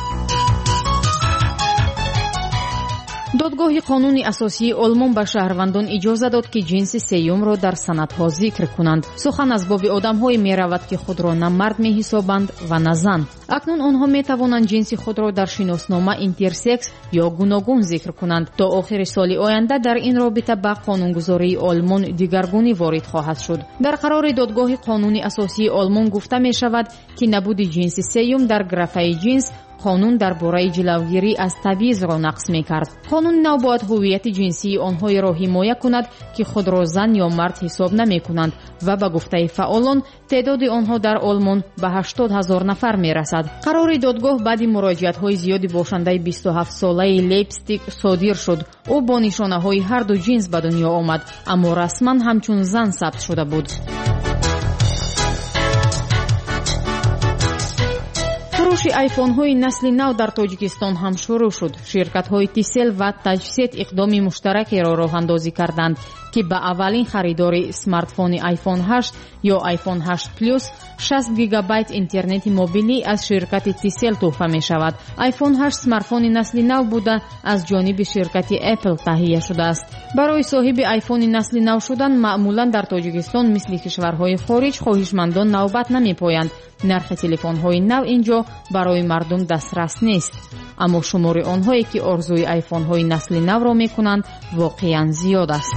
S10: додгоҳи қонуни асосии олмон ба шаҳрвандон иҷоза дод ки ҷинси сеюмро дар санадҳо зикр кунанд. сухан аз боби одамҳое меравад ки худро на мард меҳисобанд ва на зан. акнун онҳо метавонанд ҷинси худро дар шиноснома интерсекс ё гуногун зикр кунанд. то охири соли оянда дар ин робита ба қонунгузории олмон дигаргунӣ ворид хоҳад шуд. дар қарори додгоҳи қонуни асосии олмон гуфта мешавад ки набуди ҷинси сеюм дар графаи ҷинс қонун дар бораи ҷилавгирӣ аз табъизро нақс мекард. қонуни нав бояд ҳуввияти ҷинсии онҳоеро ҳимоя кунад ки худро зан ё мард ҳисоб намекунанд ва ба гуфтаи фаъолон теъдоди онҳо дар олмон ба ҳаштод ҳазор нафар мерасад. қарори додгоҳ баъди муроҷиатҳои зиёди бошандаи бисту ҳафт солаи лейпстик содир шуд. ӯ бо нишонаҳои ҳарду ҷинс ба дунё омад, аммо расман ҳамчун зан сабт шуда буд. фурӯши айфонҳои насли нав дар тоҷикистон ҳам шурӯъ шуд. ширкатҳои тисел ва таҷсет иқдоми муштаракеро роҳандозӣ карданд. که به اولین خریدار سمارتفون آیفون هشت یا آیفون هشت پلاس شصت گیگابایت اینترنت موبیلی از شرکت تیسل تحفه می شود. آیفون هشت سمارتفون نسل نو بوده از جانب شرکت اپل تهیه شده است. برای صاحب آیفون نسل نو شدن معمولا در تاجیکستان مثل کشورهای خارج خواهشمندان نوبت نمی پایند. نرخ تلفن های نو اینجا برای مردم دسترس نیست، اما شمار آنهایی که آرزوی آیفون های نسل نو را می کنند واقعا زیاد است.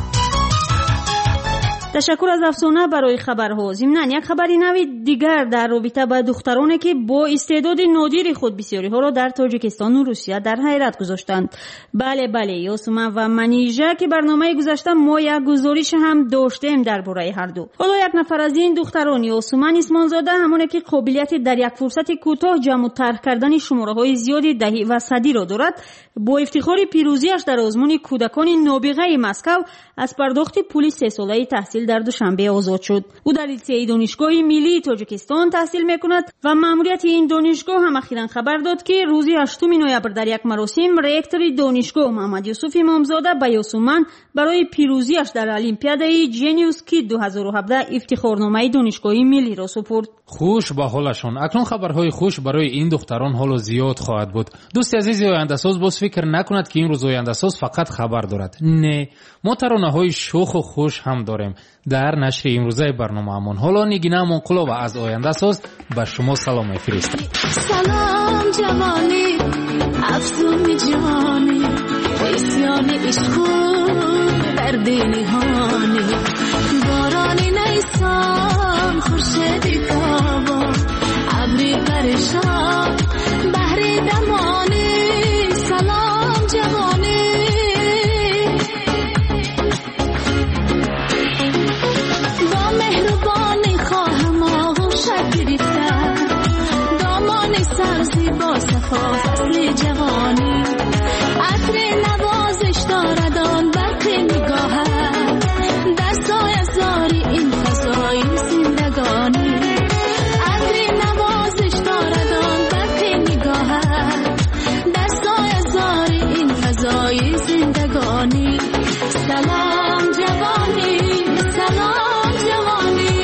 S4: تشکر از افسانه برای خبرها. ضمناً یک خبری نوی دیگر در رابطه با دخترانی که با استعداد نادر خود بسیاری ها را در تاجیکستان و روسیه در حیرت گذاشتند. بله بله یاسمن و منیژه که برنامه گذشته ما یک گزارش هم داشتیم درباره هر دو. حالا یک نفر از این دختران یاسمن اسمانزاده همانی که قابلیت در یک فرصت کوتاه جمع و طرح کردن شماره های زیادی دهی و صدی را دارد، با افتخار پیروزیش در آزمون کودکان نابغه مسکو از پرداخت پول سه ساله تحصیل در دوشنبه آزاد شد. او در لیسه دانشگاه ملی تاجیکستان تحصیل میکند و ماموریت این دانشگاه هم اخیراً خبر داد که روز هشتم نوامبر در یک مراسم رئیکتور دانشگاه محمد یوسف امامزاده به یاسمن برای پیروزیش در المپیادای جنیوس کید دو هزار و هفده افتخارنامه دانشگاه ملی را سپرد.
S6: خوش به حالشان. اکنون خبرهای خوش برای این دختران حالا زیاد خواهد بود. دوست عزیز آینده‌ساز باز فکر نکند که این روز آینده‌ساز فقط خبر دارد. نه، ما ترانه‌های شوخ و خوش هم داریم در نشر امروزه برنامه‌مان. حالا نگینه منقلاب از آینده‌ساز به شما سلام می‌فرستم.
S18: سلام جوانی افسون جوانی اسیان عشق در دل هانی بارانی نیسان خورشیدی تابان ابری پریشان بحری دمانی سلام جوانی با مهربانی خواهم آغوشت گرفتم دامان سرزی با صفا فصل جوانی عطر نوازش دارد آن برق نگاهم در سایه زاری این فضای زندگانی عطر نوازش دارد آن برق نگاهم در سایه زاری این فضای زندگانی سلام جوانی سلام جوانی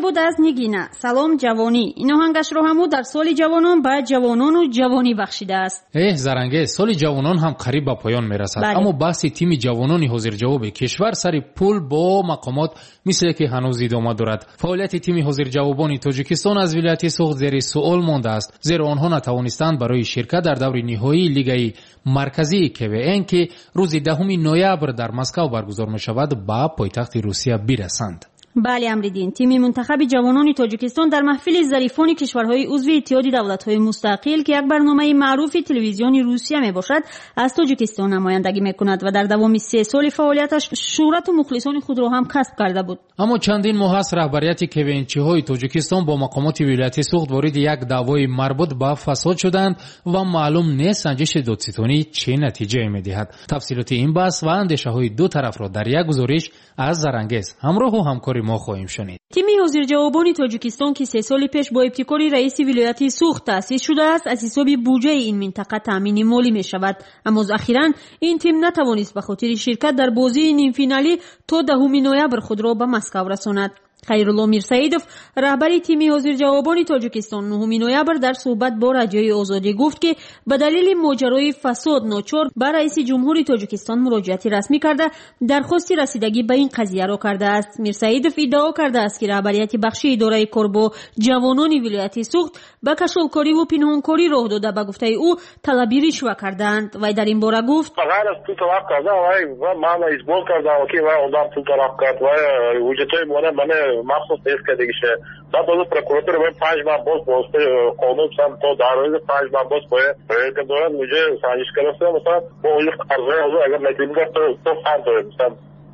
S4: بود از نیگینا. سلام جوانی. این آهنگش رو همو در سال جوانان به جوانان و جوانی بخشیده است.
S6: اه زرنگه، سال جوانان هم قریب به پایان میرسد.
S4: بله.
S6: اما بحث تیم جوانان حاضر جواب کشور سر پول با مقامات مثل که هنوز ادامه دارد. فعالیت تیم حاضر جوابان تاجیکستان از ولایت سوخت زیر سوال مانده است، زیرا آنها نتوانستند برای شرکت در دور نهایی لیگ مرکزی کوین که روز دهم نوامبر در مسکو برگزار می شود به پایتخت روسیه برسند.
S4: بله امریدین، تیم منتخب جوانان تاجیکستان در محفل ظریفان کشورهای عضو اتحاد دولت‌های مستقل که یک برنامه معروف تلویزیونی روسیه میباشد از تاجیکستان نمایندگی میکند و در دوام سه سال فعالیتش شهرت و مخلصان خود را هم کسب کرده بود.
S6: اما چندین ماه است رهبریت کوینچی‌های تاجیکستان با مقامات ولایت سوخت وارد یک دعوای مربوط به فساد شدند و معلوم نیست سنجش دادستانی چه نتیجه میدهد. تفصیلات این بحث و اندیشه‌های دو طرف را در یک گزارش از زرنگز همراه و همکار ما خواهیم شنید.
S4: تیم حاضر جوابان تاجیکستان که سه سال پیش با ابتکار رئیس ولایت سوخت تأسیس شده است از حساب بودجه این منطقه تامین مالی می شود، اما اخیراً این تیم نتوانست به خاطر شرکت در بازی نیم فینالی تا دهم نوامبر خود را به مسکو رساند. خیرالله میرساییدوف رهبر تیم حاضر جوابان تاجیکستان نهم نوامبر در صحبت با رادیوی آزادی گفت که به دلیل ماجرای فساد ناچار به رئیس جمهوری تاجیکستان مراجعه رسمی کرده درخواست رسیدگی به این قضیه را کرده است. میرساییدوف ادعا کرده است که رهبریت بخش اداره کار با جوانان ولایت سوخت به کشالکاری و پنهانکاری راه داده به گفته او طلبی رشوه کردند و در این باره گفت
S14: غیر از تو طلب کرده و من ازبال کرده و که و اونم تو طلب کرد و وجودای مونه من مخصوص نیست که دیگه شه بعد از پروکوراتور باید پنج ماه باز باسته قانون سم تا در روز پنج ماه باز باید که دارن مجھے سانجش کرده مثلا با اون قرضه اگر نتیجه تو تو فند داره مثلا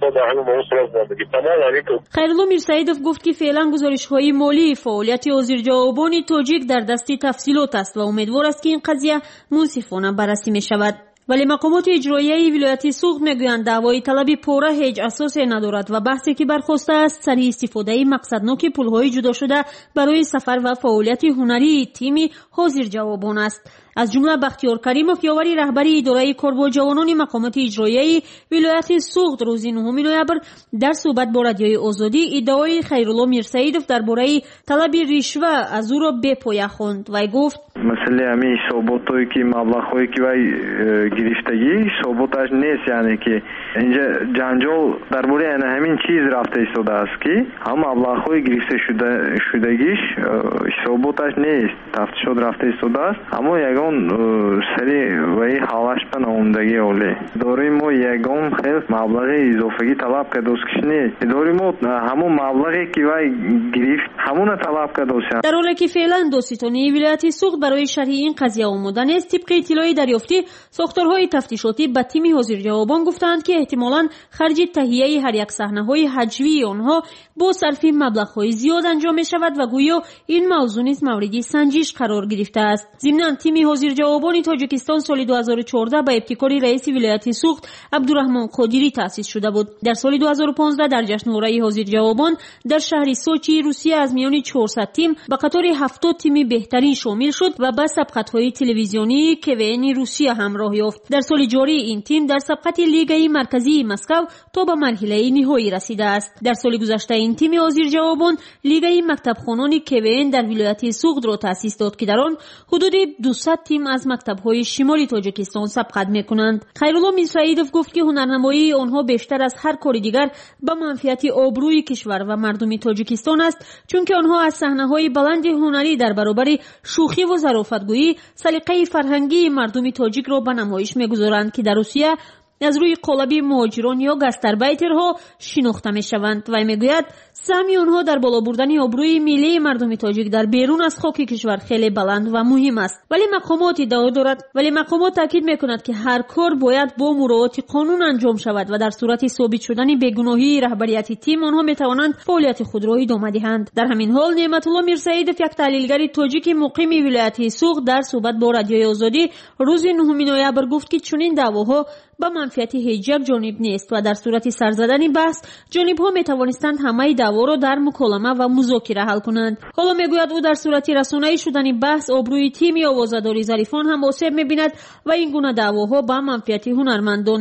S4: خیرالله میرساییدوف گفت که فعلا گزارش‌های مالی فعالیت حاضر جوابان تاجیک در دست تفصیلات است و امیدوار است که این قضیه منصفانه بررسی می شود. ولی مقامات اجرایی ولایت سوخت میگویند دعوای طلب پوره هیچ اساسی ندارد و بحثی که برخاسته است سر استفاده مقصدناک پول‌های جدا شده برای سفر و فعالیت هنری تیم حاضر جوابان است. از جمله بختیار کریموف یاوری رهبری اداره کار با جوانان مقامات اجرایی ولایت سوخت روز نهم نوامبر در صحبت با رادیوی آزادی ادعای خیرالله میرساییدوف درباره طلب رشوه از او را به پایه خواند و گفت
S17: مسئله همین ثباتایی که مبلغ‌هایی که وای گرفتگی ثباتش نیست، یعنی که اینجا جنجال درباره همین چیز رفته ایستاده است که هم مبلغ‌های گرفته شده شدگیش ثباتش نیست، تفتیشات رفته ایستاده است، اما یگان سری وای حالش پن اومدگی اوله داریم ما یگان خیلی مبلغ اضافه‌ای طلب کرده است که نیست داریم ما همون مبلغی که وای گرفت همون طلب کرده است.
S4: در حالی که فعلا دوستانی ولایت سوخت برای شرح این قضیه آماده است، طبق اطلاعی دریافتی ساختارهای تفتیشاتی به تیم حاضر جوابان گفتند که احتمالاً خرج تهیه هر یک صحنه‌های حجوی آنها با صرف مبلغ‌های زیاد انجام می شود و گویا این موضوع نیز مورد سنجش قرار گرفته است. ضمناً تیم حاضر جوابان تاجیکستان سال دو هزار و چهارده به ابتکار رئیس ولایت سوخت عبدالرحمن قادری تأسیس شده بود. در سال دو هزار و پانزده در جشنواره حاضر جوابان در شهر سوچی روسیه از میان چهارصد تیم به قطار هفتاد تیم بهترین شامل شد و به سبقت‌های تلویزیونی کوین روسیه همراه یافت. در سال جاری این تیم در سبقت لیگ مرکزی مسکو تا به مرحله نهایی رسیده است. در سال گذشته این تیم حاضر جوابان لیگ مکتب خوانان کوین در ولایت سوخت را تأسیس داد که در آن حدود دویست تیم از مکتب‌های شمالی تاجیکستان سبقت می‌کنند. خیرالله میرساییدوف گفت که هنرنمایی آنها بیشتر از هر کار دیگر به منفعت آبروی کشور و مردم تاجیکستان است، چون که آنها از صحنه‌های بلند هنری در برابر شوخی و ظرافتگویی سلیقه فرهنگی مردم تاجیک را به نمایش می‌گذارند که در روسیه از روی قالب مهاجران یا گستربایترها شناخته می‌شوند و میگوید سهم آنها در بالا بردن آبروی ملی مردم تاجیک در بیرون از خاک کشور خیلی بلند و مهم است. ولی مقامات ادعا دارد ولی مقامات تاکید می‌کند که هر کار باید با مراعات قانون انجام شود و در صورت ثابت شدن بیگناهی رهبریت تیم آنها می‌توانند فعالیت خود را ادامه دهند. در همین حال نعمت الله میرساییدوف یک تحلیلگر تاجیک مقیم ولایت سوخت در صحبت با رادیوی آزادی روز نهم نوامبر گفت که چنین دعواها با منفعت هیچ یک جانب نیست و در صورت سر زدن بحث جانب‌ها می‌توانستند همه دعوا را در مکالمه و مذاکره حل کنند. حالا میگوید او در صورت رسانه‌ای شدن بحث آبروی تیم یا آوازه‌داری ظریفان هم آسیب می‌بیند و این گونه دعواها با منفعت هنرمندان نیست.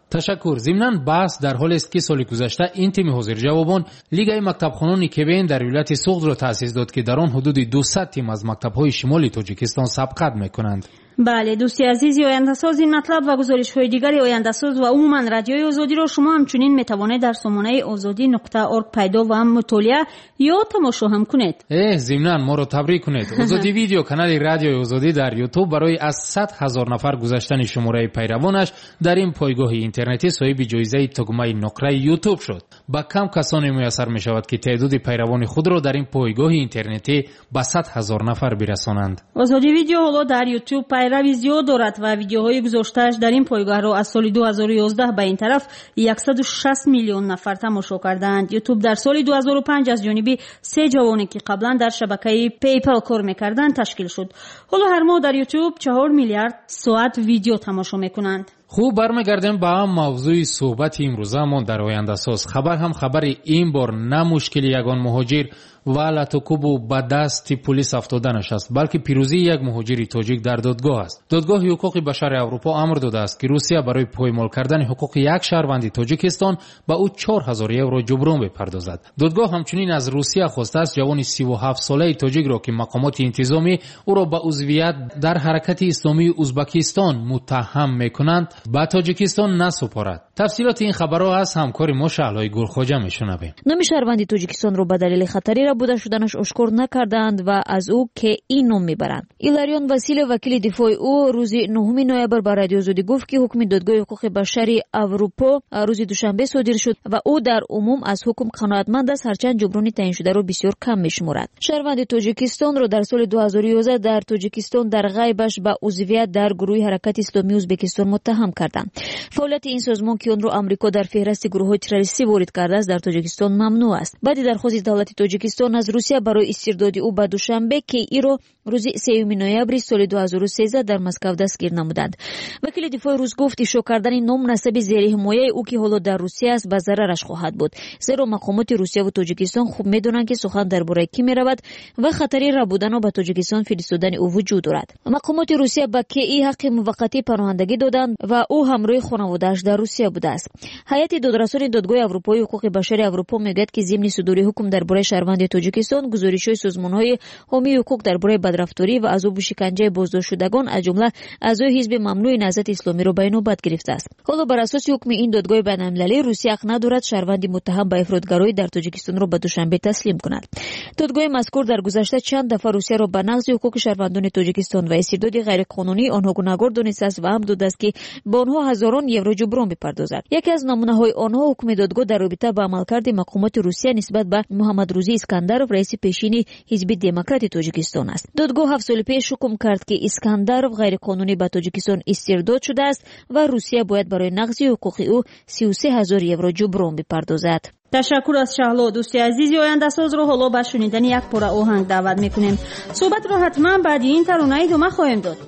S6: تشکر. ضمناً بحث در حال است که سال گذشته این تیم حاضر جوابان لیگای مکتبخوانان کبین در ولایت سوغد را تأسیس داد که در آن حدود دویست تیم از مکتب‌های شمالی تاجیکستان سبقت می‌کنند.
S4: بله دوستی عزیزی، آینده‌ساز این مطلب و گزارش‌های دیگری آینده‌ساز و عموماً رادیوی آزادی را شما همچنین می‌توانید در سامانه آزادی نقطه اورگ پیدا و هم مطالعه یا تماشا هم کنید.
S6: اه ضمناً ما را تبریک کنید. آزادی ویدیو کانال رادیوی آزادی در یوتیوب برای از صد هزار نفر گذاشتن شماره پیروانش در این پایگاه اینترنتی صاحب جایزه تگمه نقره یوتیوب شد. با کم کسانی میسر می‌شود که تعداد پیروان خود را در این پایگاه اینترنتی به صد هزار نفر برسانند.
S4: آزادی ویدیو حالا در یوتیوب پیروی زیاد دارد و ویدیوهای گذاشته‌اش در این پایگاه را از سال دو هزار و یازده به این طرف صد و شصت میلیون نفر تماشا کردند. یوتیوب در سال دو هزار و پنج از جانب سه جوانی که قبلا در شبکه پیپل کار می‌کردند تشکیل شد. حالا هر ماه در یوتیوب چهار میلیارد ساعت ویدیو تماشا می‌کنند.
S6: خوب برمیگردیم به هم موضوع صحبت امروزمون در آینده ساز. خبر هم خبر این بار نه مشکل یگان مهاجر و لاتوکوبو به دست پلیس افتادنش است، بلکه پیروزی یک مهاجر تاجیک در دادگاه است. دادگاه حقوق بشر اروپا امر داده است که روسیه برای پایمال کردن حقوق یک شهروند تاجیکستان به او چهار هزار یورو جبران بپردازد. دادگاه همچنین از روسیه خواسته است جوان سی و هفت ساله تاجیک را که مقامات انتظامی او را به عضویت در حرکت اسلامی ازبکستان متهم میکنند به تاجیکستان نسپارد. تفصیلات این خبرها از همکار ما شعلای گلخواجه میشنویم.
S10: نام شهروند تاجیکستان را به دلیل خطری بوده شدنش آشکار نکردند و از او که این نام میبرند. ایلاریون وسیل وکیل دفاع او روز نهم نوامبر به رادیو آزادی گفت که حکم دادگاه حقوق بشری اروپا روز دوشنبه صادر شد و او در عموم از حکم قناعتمند است، هرچند جبران تعیین شده را بسیار کم میشمارد. شهروند تاجیکستان را در سال دو هزار و یازده در تاجیکستان در غیبش به عضویت در گروه حرکت اسلامی ازبکستان متهم کردند. فعالیت این سازمان که آن را آمریکا در فهرست گروه‌های تروریستی وارد کرده است در تاجیکستان ممنوع است. بعد درخواست دولت تاجیکستان از روسیه برای استرداد او به دوشنبه که ای را روز سوم نوامبر سال دو هزار و سیزده در مسکو دستگیر نمودند. وکیل دفاع روس گفت اشاره کردن نام نسب زیر حمایه او که حالا در روسیه است به ضررش خواهد بود، زیرا مقامات روسیه و تاجیکستان خوب میدونند که سخن درباره کی میرود و خطری ربودن و به تاجیکستان فرستادن او وجود دارد. مقامات روسیه به کی ای حق موقتی پناهندگی دادند و او همراه خانواده‌اش در روسیه بوده است. هیئت دادرسان دادگاه اروپایی حقوق بشر اروپا میگوید که ضمن صدور حکم درباره شهروند تاجیکستان گزارش‌های سازمان‌های حامی حقوق درباره بدرفتاری و عذاب و شکنجه بازداشت شدگان از جمله اعضای حزب ممنوع نهضت اسلامی را به نوبت گرفته است. حالا بر اساس حکم این دادگاه بین‌المللی روسیه حق ندارد شهروند متهم به افراطگرایی در تاجیکستان را به دوشنبه تسلیم کند. دادگاه مذکور در گذشته چند دفعه روسیه را به نقض حقوق شهروندان تاجیکستان و استرداد غیرقانونی آنها گناهکار دانسته است و هم داده است که به آنها هزاران یورو جبران بپردازد. یکی از نمونه‌های آنها حکم دادگاه در رابطه با عملکرد مقامات روسیه نسبت به محمد روزی اسکندرov رئیس پیشین حزب دموکرات تاجیکستان است. دادگاه هفت سال پیش حکم کرد که اسکندرov غیرقانونی به تاجیکستان استرداد شده است و روسیه باید برای نقض حقوق او سی و سه هزار یورو جبران بپردازد.
S4: تشکر از شهلا. دوستی عزیزی آینده ساز رو حالا به شنیدن یک پاره آهنگ دعوت میکنیم. صحبت رو حتما بعد این ترانه ادامه خواهیم داد.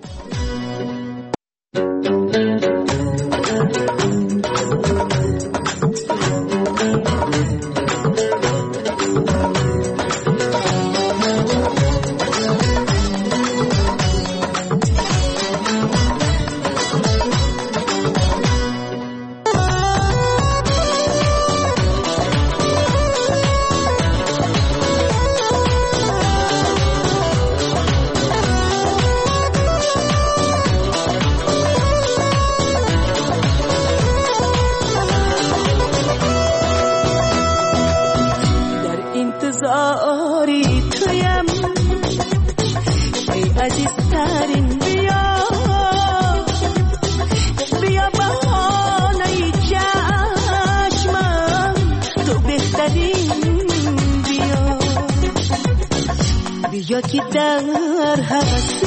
S18: یا که در حوث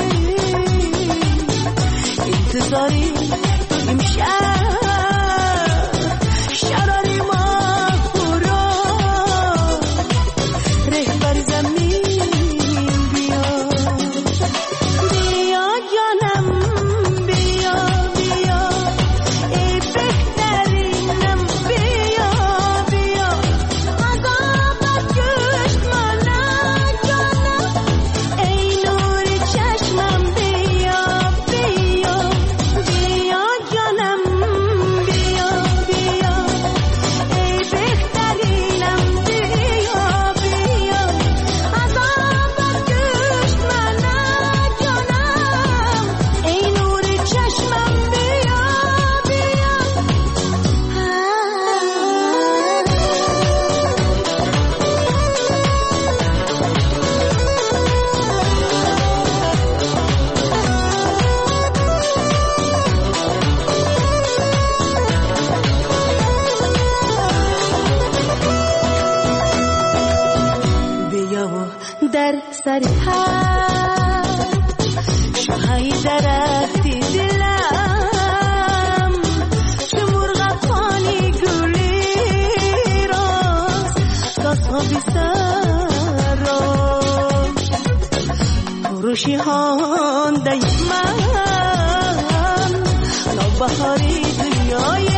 S18: انتظاری امشب شراری ما خورا رهبر زمین بیا بیا جانم بیا بیا ای بهترینم بیا بیا عذاب کش منم جانم ای نور چشمم بیا بیا بیا جانم سر هر شاهی درختی دلم شمرغ پانی گلی راست ساسا بی سر راست پروشی هانده من نوبهاری دنیای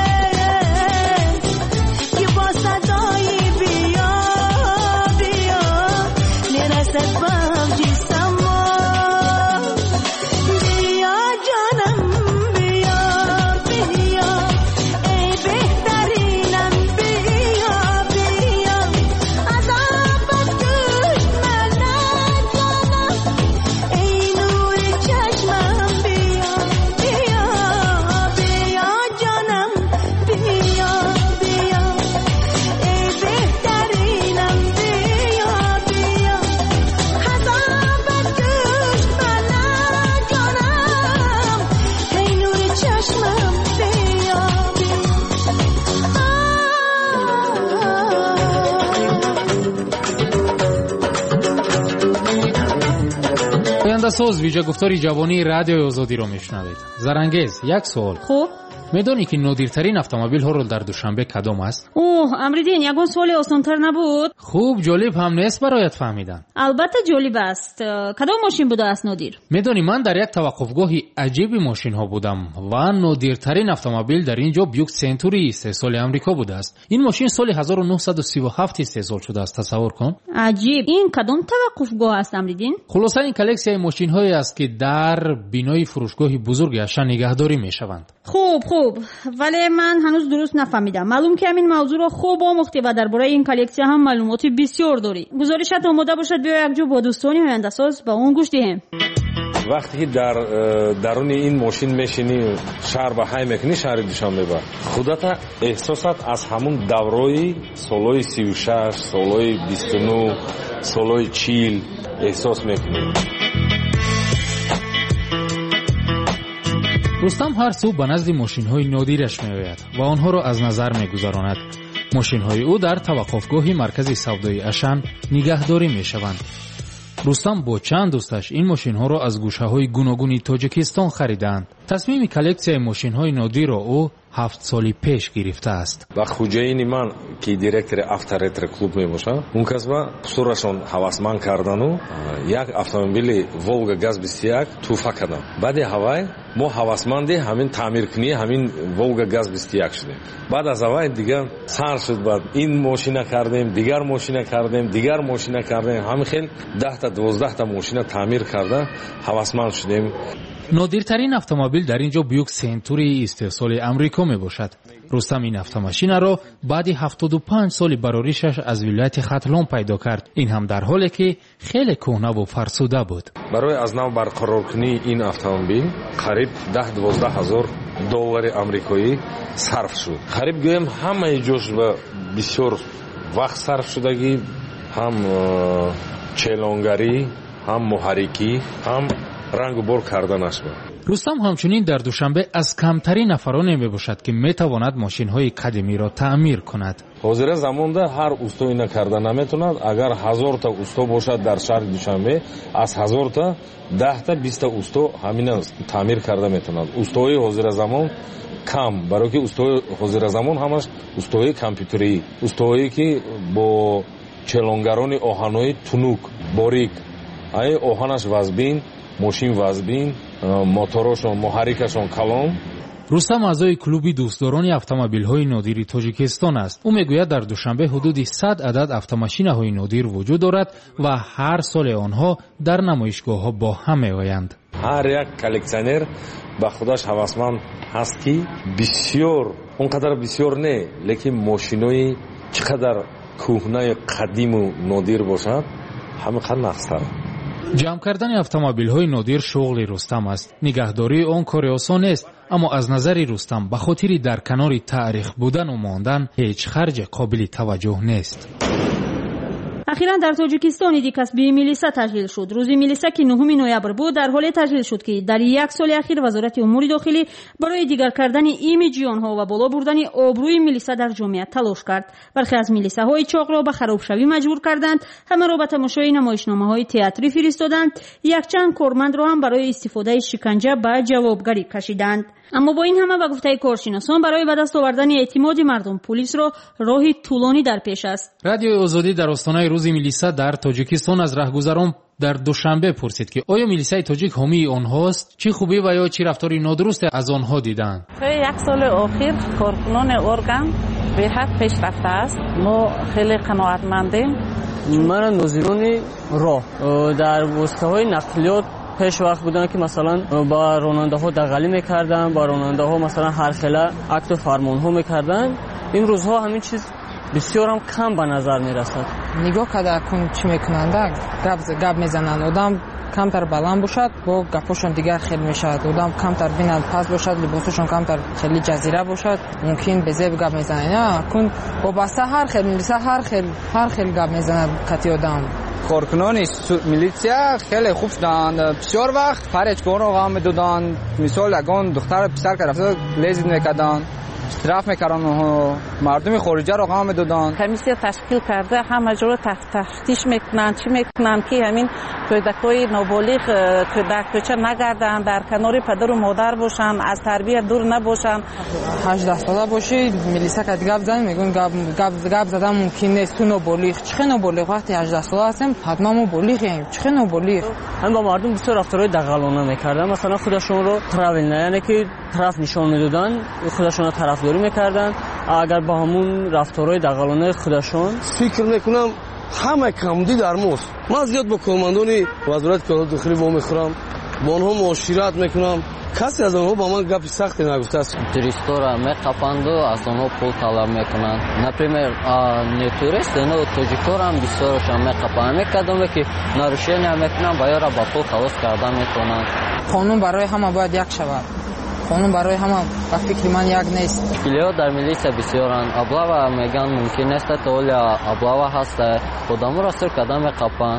S6: ساز ویژه گفتاری جوانی رادیو آزادی رو میشنوید. زرنگیز یک سوال.
S4: خب
S6: میدونی که نادرترین اتومبیل ها رو در دوشنبه کدام است؟
S4: اوه امریدین یگون سوال آسان‌تر نبود؟
S6: خوب جالب هم نیست برایت فهمیدن.
S4: البته جالب است. کدام ماشین بوده است نادر؟
S6: میدونی من در یک توقفگاهی عجیبی ماشین ها بودم و نادرترین اتومبیل در اینجا بیوک سنتوری استحصال آمریکا بوده است. این ماشین سال هزار و نهصد و سی و هفت استحصال شده است. تصور کن.
S4: عجیب. این کدام توقفگاه است امریدین؟
S6: خلاصا این کلکسیای ماشین هایی است که در بینای فروشگاه بزرگ اشن نگهداری میشوند.
S4: خوب خوب ولی من هنوز درست نفهمیدم. معلوم که همین موضوع رو خوب آموختی و درباره این کلکسیا هم معلوماتی بسیار داری. گزارشت آماده باشد بیا یک جو با دوستانی هندساز با اون گوش دهیم.
S19: وقتی که در درون این ماشین میشینی شهر به های میکنی شهر دوشنبه با خودت احساسات از همون دورای سالای سی و شش سالای بیست و نه سالای چهل احساس میکنی.
S6: رستم هر صبح به نزد ماشین‌های نادرش می‌آید و آنها را از نظر می‌گذراند. ماشین‌های او در توقفگاه مرکز سودای اشن نگهداری می‌شوند. رستم با چند دوستش این ماشین‌ها را از گوشه‌های گوناگون تاجیکستان خریدند. تصمیم کلکسیای ماشین‌های نادر را او هفت سالی پیش گرفته است.
S19: و خوجاین من که دیرکتور авторетро клуб میباشم اون کسبا قصورشون حواسمند کردن و یک автомобили Volga گاز بیست و یک توفا کردم. بعد هوای ما حواسمندی همین تعمیر کنی همین Volga گاز بیست و یک شدیم. بعد از هوای دیگه سر شد بعد این ماشینا کردیم دیگر ماشینا کردیم دیگر ماشینا کردیم همین خیلی ده تا دوازده تا ماشینا تعمیر کرده حواسمند شدیم.
S6: نادرترین اتومبیل در اینجا بیوک سنتوری استحصال آمریکا می باشد. رستم این اتوماشین را بعد هفتاد و پنج سال براریشش از ولایت ختلان پیدا کرد. این هم در حالی که خیلی کهنه و فرسوده بود.
S19: برای از نو برقرار کنی این اتومبیل قریب ده دوازده هزار دلار آمریکایی صرف شد. قریب گویم همه جوش و بسیار وقت صرف شدگی هم چلانگری هم محرکی هم رنگ و بر کردنش بود.
S6: رستم همچنین در دوشنبه از کمترین نفرانی می باشد که می تواند ماشین های قدیمی را تعمیر کند.
S19: حاضر زمان ده هر اوستا اینا کرده نمیتوند. اگر هزار تا اوستا باشد در شهر دوشنبه از هزار تا ده تا بیست تا اوستا همین تعمیر کرده میتوند. اوستای حاضر زمان کم برای که اوستای حاضر زمان همش اوستای کامپیوتری اوستایی که با چلانگران آهنای تونوک باریک ای آهنش وزبین ماشین وزبین موتورشون محرکشون کلام.
S6: رستم اعضای کلوبی دوستداران اتومبیل‌های نادر تاجیکستان است. او میگوید در دوشنبه حدود صد عدد اتوماشین‌های نادر وجود دارد و هر سال آنها در نمایشگاه‌ها با هم می‌آیند.
S19: هر یک کلکسیونر با خودش هوسمند هست که بسیار اونقدر بسیار نه لیکن ماشینای چقدر کهنه قدیم و نادر باشد همه خیلی نقص‌تر.
S6: جمع کردن اتومبیل‌های نادر شغل رستم است. نگهداری آن کار آسان است، اما از نظر رستم به خاطر در کنار تاریخ بودن و ماندن هیچ خرج قابل توجه نیست.
S4: اخیرا در تاجیکستان ایدی کسبی میلیسا تشکیل شد. روز میلیسا که نهم نوامبر بود در حال تشکیل شد که در یک سال اخیر وزارت امور داخلی برای دیگر کردن ایمیج آنها و بالا بردن آبروی میلیسا در جامعه تلاش کرد. برخی از میلیساهای چاق را به خرابشوی مجبور کردند، همه را به تماشای نمایشنامه‌های تئاتری فرستادند، یک چند کارمند را هم برای استفاده شکنجه به جوابگری کشیدند. اما با این همه و گفته کارشناسان برای به دست آوردن اعتماد مردم پلیس را راهی طولانی در پیش است.
S6: رادیوی آزادی در آستانه روز میلیسا در تاجیکستان از راهگذران در دوشنبه پرسید که آیا میلیسای تاجیک حامی آنهاست؟ چه خوبی و یا چه رفتاری نادرست از آنها دیدند؟
S20: طی یک سال اخیر کارکنان ارگان به حد پیشرفته است. ما خیلی قناعتمندیم.
S21: من ناظران راه در واسطه‌های نقلیات پیش وقت بودن که مثلا با راننده ها دغلی میکردن، با راننده ها مثلا هر خیلی اکت و فرمان ها میکردن. این روزها همین چیز بسیار هم کم به نظر میرسد.
S22: نگاه کرده کن چی میکنند، گپ گپ میزنند، آدم کمتر بلند باشد با گپاشون دیگر خیلی میشد، آدم کمتر بیند پس باشد، لباسشون کمتر خیلی جزیره باشد، ممکن بزه گپ میزنند. نه کن با بسته هر خیلی میرسه، هر خیلی هر خیلی گپ میزنند کتی آدم.
S23: کارکنان میلیسیا خیلی خوب شدند. بسیار وقت پرچکان رو قام میدادند. مثال اگان دختر پسر که رفته لیزید میکردند، استراف میکردن، مردم خارجی رو قام میدادند.
S20: کمیسیون تشکیل کرده، همه جور تفتیش میکنند، چی میکنند که همین کودکای نابالغ کودک کوچه نگردن، در کنار پدر و مادر باشن، از تربیت دور نباشن.
S22: هجده ساله باشی میلیسا که گپ زدن میگن گپ گپ گپ زدن ممکن نیست. تو نابالغ چه نابالغ وقتی هجده ساله هستیم حتما ما بالغیم، چه نابالغ.
S21: هم با مردم بسیار رفتارهای دغلانه میکردن، مثلا خودشون رو تراول نه، یعنی که طرف نشون میدادن، خودشون رو طرفداری میکردن. اگر با همون رفتارهای دغلانه خودشون
S24: فکر میکنم همه کمدی در ماست. من زیاد با کارمندان وزارت کالات داخلی با میخورم، با آنها معاشرت میکنم، کسی از آنها با من گپ سختی نگفته است.
S21: توریستا را میقاپند و از آنها پول طلب میکنند. نپریمر نه توریست نه تاجیکا را هم بسیارشان میقاپند، میکردم که ناروشی نمیکنند و یا را با پول خلاص کردن میکنند.
S22: قانون برای همه باید یک شود. قانون برای همه به فکر من یک نیست.
S21: کلیه در میلیسا بسیارند. ابلاوا میگن ممکن نیست تا ولی ابلاوا هست. خودمو را سر کدام میقاپند،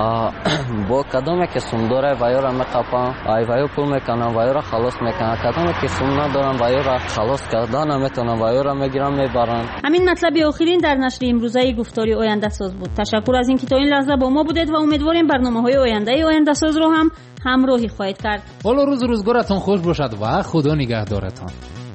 S21: با کدامی که سوم داره و یا را میقاپند، ای و یا پول میکنن و یا را خلاص میکنن. کدامی که سوم ندارن و یا را خلاص کردن نمیتونن و یا را میگیرن میبرن.
S4: همین مطلب آخرین در نشر امروزه گفتاری آینده ساز بود. تشکر از اینکه تا این لحظه با ما بودید و امیدواریم برنامه‌های آینده آینده ساز رو هم همراهی خواهید کرد.
S6: حالا روز روزگارتون خوش باشد و خدا نگهدارتان.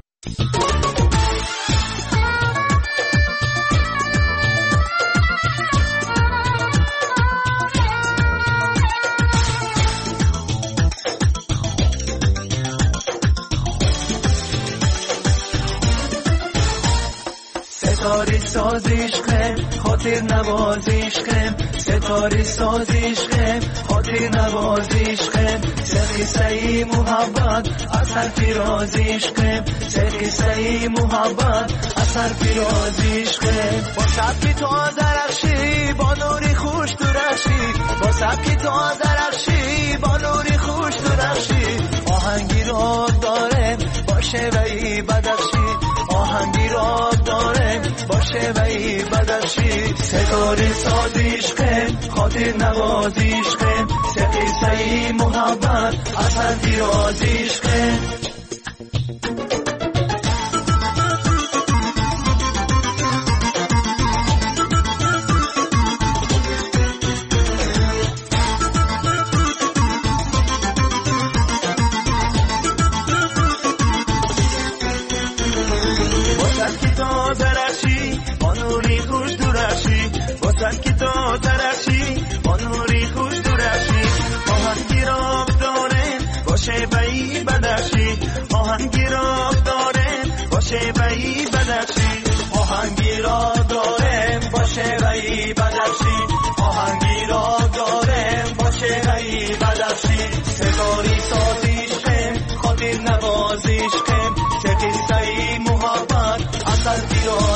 S18: ستاره سازیش خم خاطر نوازیش خم، ستاره سازیش خم خاطر نوازیش خم، سرخی سعی محبت اثر فرازیش خم، سرخی سعی محبت اثر فرازیش خم. با سبکی تو درخشی با نوری خوش درخشی، با سبکی تو درخشی با نوری خوش درخشی، آهنگی را دارم باشه وی بدخشی، آهنگی را دارم باشه وی بدخشی، ستاره سازیش خم خاطر نوازیش خم، سقی سعی محبت اثر فرازیش خم. آهنگی را دارم باشه وی بدخشی، آهنگی را دارم باشه وی بدخشی، آهنگی را دارم باشه وی بدخشی، ستاره سازیش خم خاطر نوازیش خم، سقی سعی محبت اثر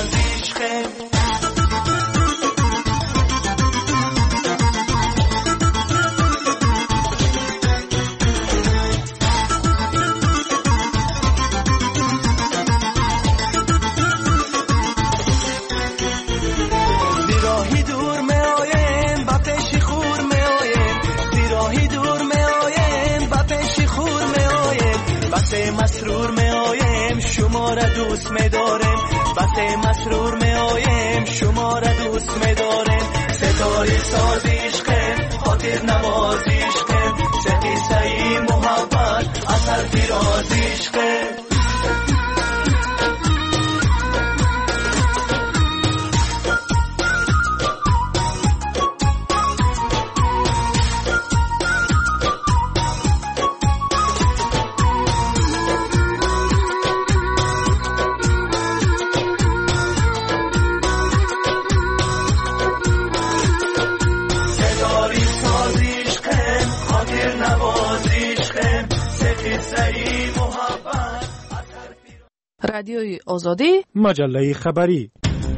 S18: را دوست می‌داریم وقتی مسرور می‌آییم شما را دوست می‌داریم ستاره ساز عشق خاطر نواز عشق سقی سعی محبت اثر فراز عشق
S9: رادیوی آزادی
S2: مجله خبری.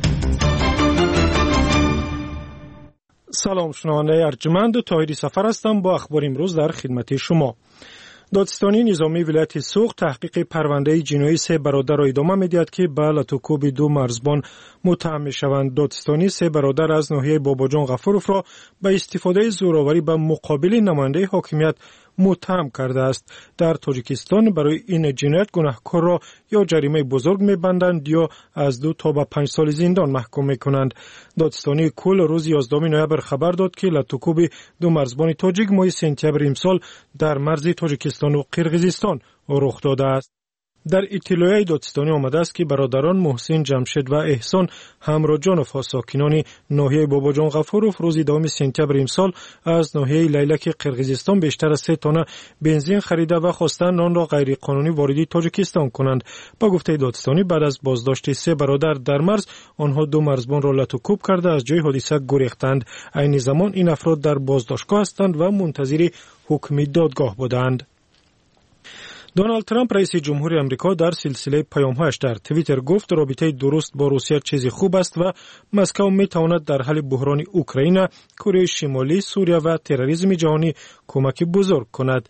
S2: سلام شنونده ارجمند، طاهری سفر هستم با اخبار امروز در خدمت شما. دادستانی نظامی ولایت سوق تحقیق پرونده جنایی سه برادر را ادامه می‌دهد که به لطوکوب دو مرزبان متهم می‌شوند. دادستانی سه برادر از ناحیه باباجان غفورов را به استفاده زورآوری به مقابل نماینده حاکمیت متهم کرده است. در تاجیکستان برای این جنایت گناهکار را یا جریمه بزرگ می‌بندند یا از دو تا به پنج سال زندان محکوم می‌کنند. دادستانی کل روز یازدهم نوامبر خبر داد که لطوکوب دو مرزبان تاجیک ماه سپتامبر امسال در مرز تاجیکستان و قرقیزستان رخ داده است. در اطلاعیه دادستانی آمده است که برادران محسن جمشید و احسان همراجانوف ساکنان ناحیه باباجان غفورov روز دهم سپتامبر امسال از ناحیه لیلک قرقیزستان بیشتر از سه تانه بنزین خریده و خواستند آن را غیرقانونی وارد تاجیکستان کنند. با گفته دادستانی بعد از بازداشت سه برادر در مرز آنها دو مرزبان را لطوکوب کرده از جای حادثه گریختند. عین زمان این افراد در بازداشتگاه هستند و منتظر حکم دادگاه بودند. دونالد ترامپ رئیس جمهوری آمریکا در سلسله پیام‌هایش در توییتر گفت رابطه درست با روسیه چیز خوب است و مسکو می‌تواند در حل بحران اوکراین، کره شمالی، سوریه و تروریسم جهانی کمک بزرگ کند.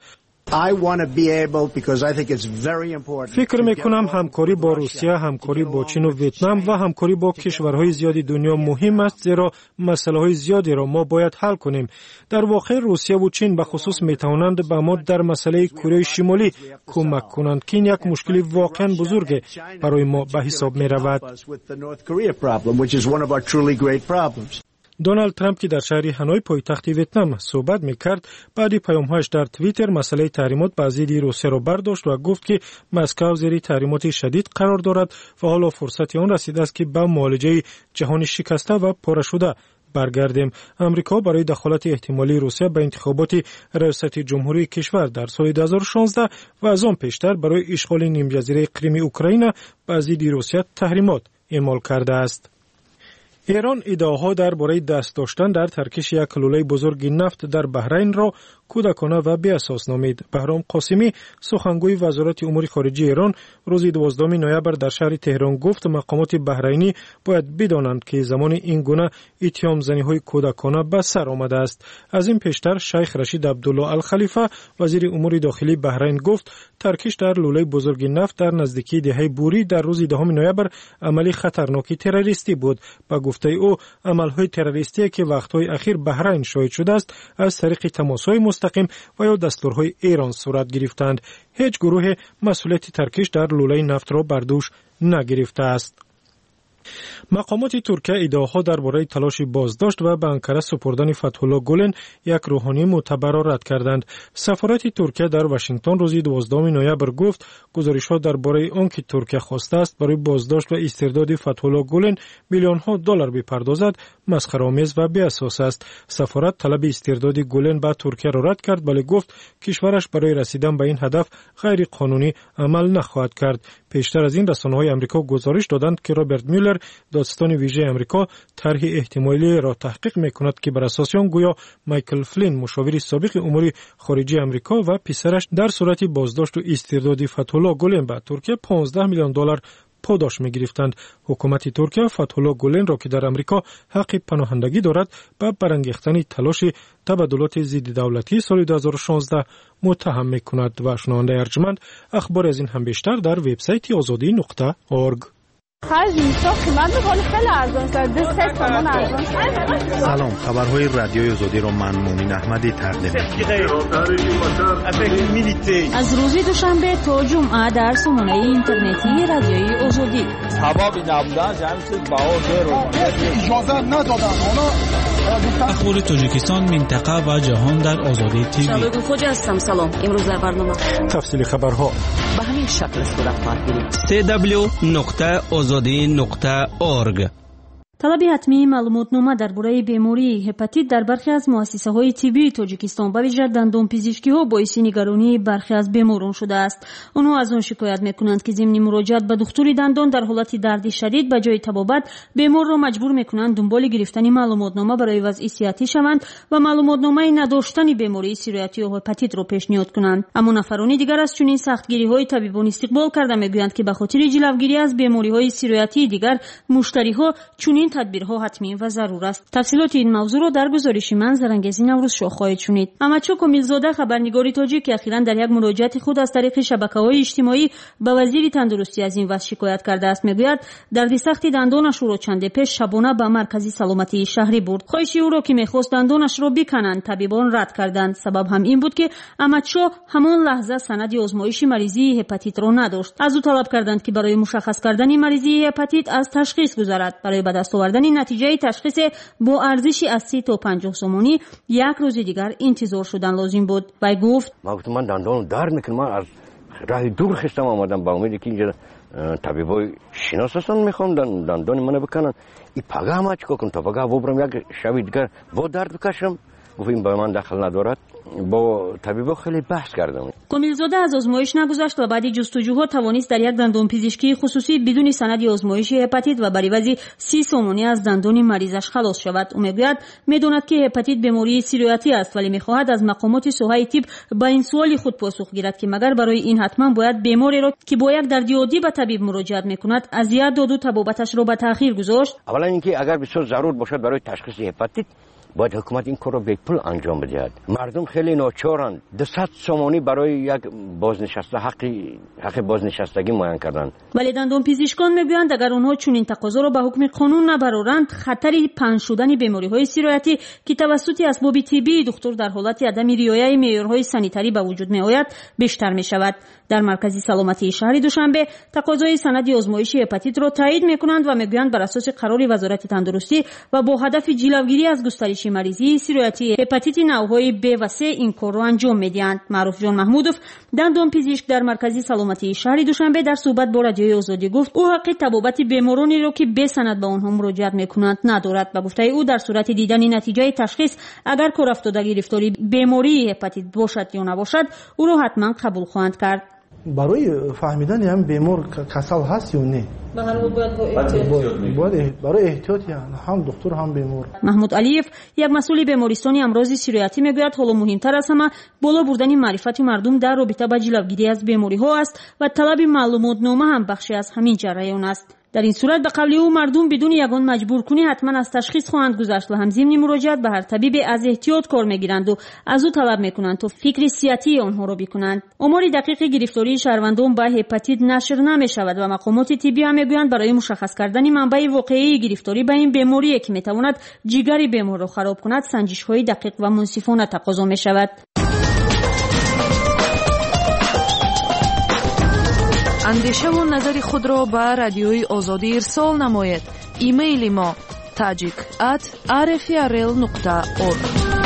S2: فکر میکنم همکاری با روسیه، همکاری با چین و ویتنام و همکاری با کشورهای زیادی دنیا مهم است، زیرا مسائل زیادی را ما باید حل کنیم. در واقع روسیه و چین به خصوص میتوانند به ما در مسئله کره شمالی کمک کنند که این یک مشکل واقعا بزرگ برای ما به حساب می رود. دونالد ترامپ که در شهر هانوی پایتخت ویتنام صحبت میکرد بعد پیام‌هایش در توییتر مسئله تحریمات بر ضد روسیه را برداشت و گفت که مسکو زیر تحریمات شدید قرار دارد و حالا فرصت آن رسیده است که به معالجه جهان شکسته و پاره شده برگردیم. امریکا برای دخالت احتمالی روسیه به انتخابات ریاست جمهوری کشور در سال دو هزار و شانزده و از آن پیشتر برای اشغال نیمجزیره کریم اوکراین بر ضد روسیه تحریمات اعمال کرده است. ایران ادعاها درباره دست داشتن در ترکش یک لوله بزرگ نفت در بحرین را کودکانه و بی اساس نامید. بهرام قاسمی سخنگوی وزارت امور خارجه ایران روز دوازدهم نوامبر در شهر تهران گفت مقامات بحرینی باید بدانند که زمان این گونه اتهام زنی‌های کودکانه به سر آمده است. از این پیشتر شیخ رشید عبدالله الخلیفه وزیر امور داخلی بحرین گفت ترکش در لوله بزرگ نفت در نزدیکی دهه بوری در روز دهم نوامبر عملی خطرناک تروریستی بود. با گفته او عمل‌های تروریستی که وقت‌های اخیر بحرین شاهد شده است از طریق تماس‌های مستقیم و یا دستورهای ایران صورت گرفتند. هیچ گروه مسئولیت ترکش در لوله نفت را بر دوش نگرفته است. مقامات ترکیه ادعاها درباره تلاش بازداشت و به انقره سپردن فتح‌الله گولن یک روحانی معتبر را رد کردند. سفارت ترکیه در واشنگتن روز دوازدهم نوامبر گفت گزارش‌ها درباره آنکه ترکیه خواسته است برای بازداشت و استرداد فتح‌الله گولن میلیون‌ها دلار بپردازد مسخره‌آمیز و بی‌اساس است. سفارت طلب استرداد گولن به ترکیه را رد کرد ولی گفت کشورش برای رسیدن به این هدف غیر قانونی عمل نخواهد کرد. پیشتر از این رسانه‌های آمریکا گزارش دادند که رابرت میولر دادستان ویژه آمریکا طرح احتمالی را تحقیق می‌کند که بر اساس آن گویا مایکل فلین مشاور سابق امور خارجه آمریکا و پسرش در صورت بازداشت و استرداد فتح‌الله گولن به ترکیه پانزده میلیون دلار پاداش می‌گرفتند. حکومت ترکیه فتح‌الله گولن را که در آمریکا حق پناهندگی دارد به برانگیختن تلاش تبادلات ضد دولتی سال دو هزار و شانزده متهم می‌کند. و شنونده ارجمند اخبار از این هم بیشتر در وبسایت آزادی نقطه اورگ.
S1: سلام، خبرهای رادیوی آزادی رو من مومین احمدی تقدیم می‌کنم.
S4: از روز دوشنبه تا جمعه در سامانه اینترنتی رادیوی آزادی.
S5: سبب نبودن جمعیت باور رو اجازه ندادن.
S7: اخبار تاجیکستان، منطقه و جهان در آزادی تیوی.
S8: شبکه خوجا هستم. سلام. امروز در برنامه
S2: تفصیل خبرها
S8: به همین شکل صورت خواهد گرفت.
S7: سی دبلیو نقطه آزادی نقطه اورگ.
S4: طلب حتمی معلوماتنامه درباره بیماری هپاتیت در برخی از مؤسسه‌های طبی تاجیکستان به ویژه دندانپزشکی‌ها باعث نگرانی برخی از بیماران شده است. آنها از آن شکایت می‌کنند که ضمن مراجعت به دکتر دندان در حالت درد شدید به جای طبابت بیمار را مجبور می‌کنند دنبال گرفتن معلوماتنامه برای وضع صحتی شوند و معلوماتنامه نداشتن بیماری سیرویاتی یا هپاتیت را پیشنهاد کنند. اما نفرانی دیگر از چنین سختگیری‌های طبیبان استقبال کرده می‌گویند که به خاطر جلوگیری از بیماری‌های سیرویاتی دیگر مشتری‌ها چنین تدبیرها حتمی و ضرور است. تفصیلات این موضوع را در گزارش من زرنگزی نوروز شاه خواهید شنید. اماچو کمیلزاده خبرنگاری تاجیک که اخیراً در یک مراجعت خود از طریق شبکه‌های اجتماعی به وزیر تندرستی از این وضع شکایت کرده است. میگوید درد سخت دندانش را چند پیش شبانه به مرکز سلامتی شهری برد. خواهش او را که می‌خواست دندانش را بکنند طبیبان رد کردند. سبب هم این بود که اماچو همان لحظه سند آزمایش مریضی هپاتیت را نداشت. از او طلب کردند که برای مشخص کردن مریضی هپاتیت از تشخیص گذارد. برای به دست آوردن نتیجه تشخیص با ارزشی از سی تا پنجاه سومانی یک روز دیگر انتظار شدن لازم بود. وی گفت
S11: ما گفتم من دندانم درد میکنه، من از راه دور خستم آمدم با امیدی که اینجا طبیبای شناس هستن میخوام دندان منو بکنن. این پگاه هم چیکار کنم تا پگاه ببرم یک شب دیگر با درد بکشم. گفتیم با من دخل ندارد. با طبیبا خیلی بحث کردم.
S4: کمیلزاده از آزمایش نگذشت و بعد جستجوها توانست در یک دندانپزشکی خصوصی بدون سند آزمایش هپاتیت و بر عوض سی سومانی از دندان مریضش خلاص شود. او میگوید میداند که هپاتیت بیماری سیرویاتی است ولی میخواهد از مقامات ساحه طب با این سوال خود پاسخ گیرد که مگر برای این حتما باید بیماری را که با یک درد عادی به طبیب مراجعت میکند اذیت داد و طبابتش را به تاخیر گذاشت؟
S11: اولا اینکه اگر بسیار ضرور باشد برای تشخیص هپاتیت باید حکومت این کار را به پول انجام بدهد. مردم خیلی ناچارند. دویست سومانی برای یک بازنشسته حقی حق بازنشستگی معین کردند.
S4: ولی دندانپزشکان میگویند اگر آنها چنین تقاضا را به حکم قانون نبرارند خطر پنهان شدن بیماری‌های سیرویاتی که توسط اسباب طبی دکتر در حالت عدم رعایت معیارهای سانیتری به وجود میآید بیشتر میشود. در مرکز سلامتی شهری دوشنبه تقاضای سند آزمایش هپاتیت را تایید میکنند و میگویند بر اساس قرار وزارت تندرستی و با هدف جلوگیری از گسترش مریضی سیرویاتی هپاتیت نوع‌های ب و س این کار را انجام میدهند. معروف جان محمودوف دندانپزشک در مرکز سلامتی شهری دوشنبه در صحبت با رادیوی آزادی گفت او حق طبابت بیمارانی را که به سند به آنها مراجعت میکنند ندارد. و گفته او در صورت دیدن نتیجه تشخیص اگر کار افتاده گرفتاری بیماری هپاتیت باشد یا نباشد او را حتما قبول خواهند کرد.
S25: برای فهمیدن هم بیمار کسل هست یا نه
S4: به هر حال باید با احتیاط
S25: باید برای احتیاط یعنی هم دکتر هم بیمار.
S4: محمود علیف یک مسئول بیمارستان امراض سیرویاتی میگوید حالا مهمتر از همه بالا بردن معرفت مردم در رابطه با جلوگیری از بیماری ها است و طلب معلومات نامه هم بخشی از همین جریان است. در این صورت به قول او مردم بدون یگان مجبور کنی حتما از تشخیص خواهند گذشت و هم ضمن مراجعت به هر طبیب از احتیاط کار میگیرند و از او طلب میکنند تا فکر صحتی آنها را بکنند. آمار دقیق گرفتاری شهروندان به هپاتیت نشر نمیشود و مقامات طبی هم میگویند برای مشخص کردن منبع واقعی گرفتاری به این بیماری که میتواند جگر بیمار را خراب کند سنجش های دقیق و منصفانه تقاضا میشود.
S9: اندیشه و نظر خود را به رادیوی آزادی ارسال نمایید. ایمیل ما تاجیک ات آر اف ار ال نقطه اورگ.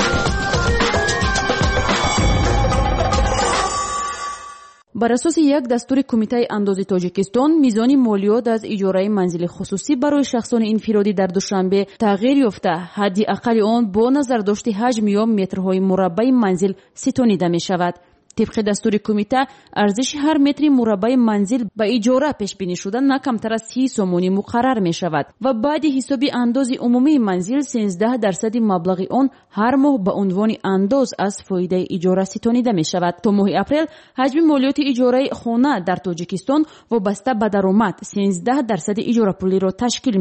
S10: بر اساس یک دستور کمیته اندازی تاجیکستان میزان مالیات از اجاره منزل خصوصی برای شخصان انفرادی در دوشنبه تغییر یافته حد اقل آن با نظر داشته حجم یا مترهای مربع منزل ستانیده می شود. طبق دستور کمیته ارزش هر متر مربع منزل به اجاره پیش بینی شده نه کمتر از سی سومانی مقرر می شود و بعد حساب انداز عمومی منزل سیزده درصد مبلغ آن هر ماه به عنوان انداز از فایده اجاره ستانیده می شود. تا ماه اپریل حجم مالیات اجاره خانه در تاجیکستان وابسته به درآمد سیزده درصد اجاره پولی را تشکیل می داد.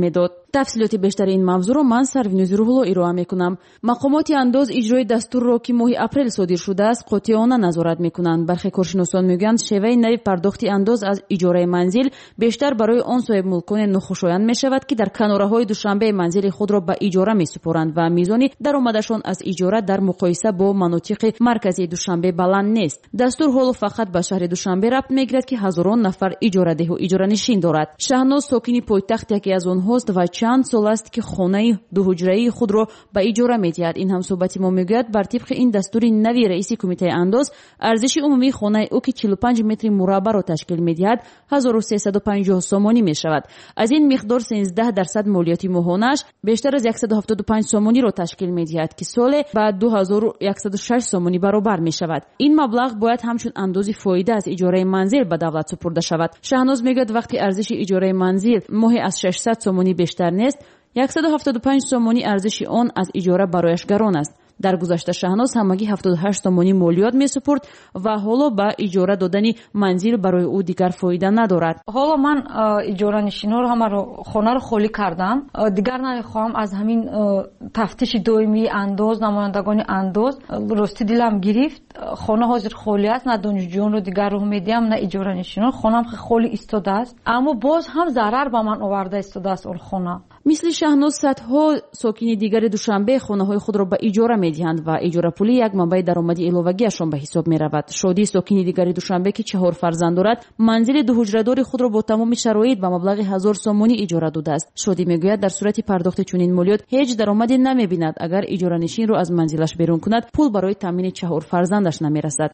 S10: тафсилоти бештари ин мавзӯъро ман Сарвинузи Рӯҳулло ироа мекунам. мақомоти андоз иҷрои дастурро ки моҳи апрел содир шудааст қотиёна назорат мекунанд. бархе коршиносон мегӯянд шеваи нави пардохти андоз аз иҷораи манзил бештар барои он соҳибмулконе нохушоянд мешавад ки дар канораҳои душанбе манзили худро ба иҷора месупоранд ва мизони даромадашон аз иҷора дар муқоиса бо манотиқи марказии Душанбе баланд нест. дастур ҳоло фақат ба шаҳри Душанбе рабт мегирад ки ҳазорон нафар иҷорадеҳу иҷоранишин дорад. Шаҳноз сокини пойтахт яке аз онҳост ва чанд сол аст ки хонаи дуҳуҷраии худро ба иҷора медиҳад. ин ҳамсӯҳбати мо мегӯяд бар тибқи ин дастури нави раиси кумитаи андоз арзиши умумии хонаи ӯ ки чилу панҷ метри мураббаъро ташкил медиҳад ҳазору сесаду панҷоҳ сомонӣ мешавад. аз ин миқдор сенздаҳ дарсад молиёти моҳонааш бештар аз яксаду ҳафтоду панҷ сомониро ташкил медиҳад ки соле ба ду ҳазору яксаду шаш сомонӣ баробар мешавад. ин маблағ бояд ҳамчун андози фоида аз иҷораи манзил ба давлат супурда шавад. Шаҳноз мегӯяд вақти арзиши иҷораи манзил моҳе аз шашсад сомонӣ бештар нест, яксаду ҳафтоду панҷ сомонӣ арзиши он аз иҷора барояш гарон аст. дар гузашта Шаҳноз ҳамагӣ ҳафтоду ҳашт сомонӣ молиёт месупурд ва ҳоло ба иҷора додани манзил барои ӯ дигар фоида надорад.
S3: ҳоло ман иҷоранишинҳоро ҳамаро хонаро холӣ кардам. дигар намехоҳам аз ҳамин тафтиши доимии андоз, намояндагони андоз рости дилам гирифт. хона ҳозир холӣ аст, на донишҷӯёнро дигар роҳ медиҳам, на иҷоранишинон. хонам холӣ истодааст, аммо боз ҳам зарар ба ман оварда истодааст он хона.
S10: мисли Шаҳноз садҳо сокини дигари Душанбе хонаҳои худро ба иҷора медиҳанд ва иҷорапулӣ як манбаи даромади иловагиашон ба ҳисоб меравад. Шодӣ сокини дигари Душанбе ки чаҳор фарзанд дорад, манзили дуҳуҷрадори худро бо тамоми шароит ба маблағи ҳазор сомонӣ иҷора додааст. Шодӣ мегӯяд дар сурати пардохти чунин молиёт ҳеҷ даромаде намебинад. агар иҷоранишинро аз манзилаш берун кунад, пул барои таъмини чаҳор фарзандаш намерасад.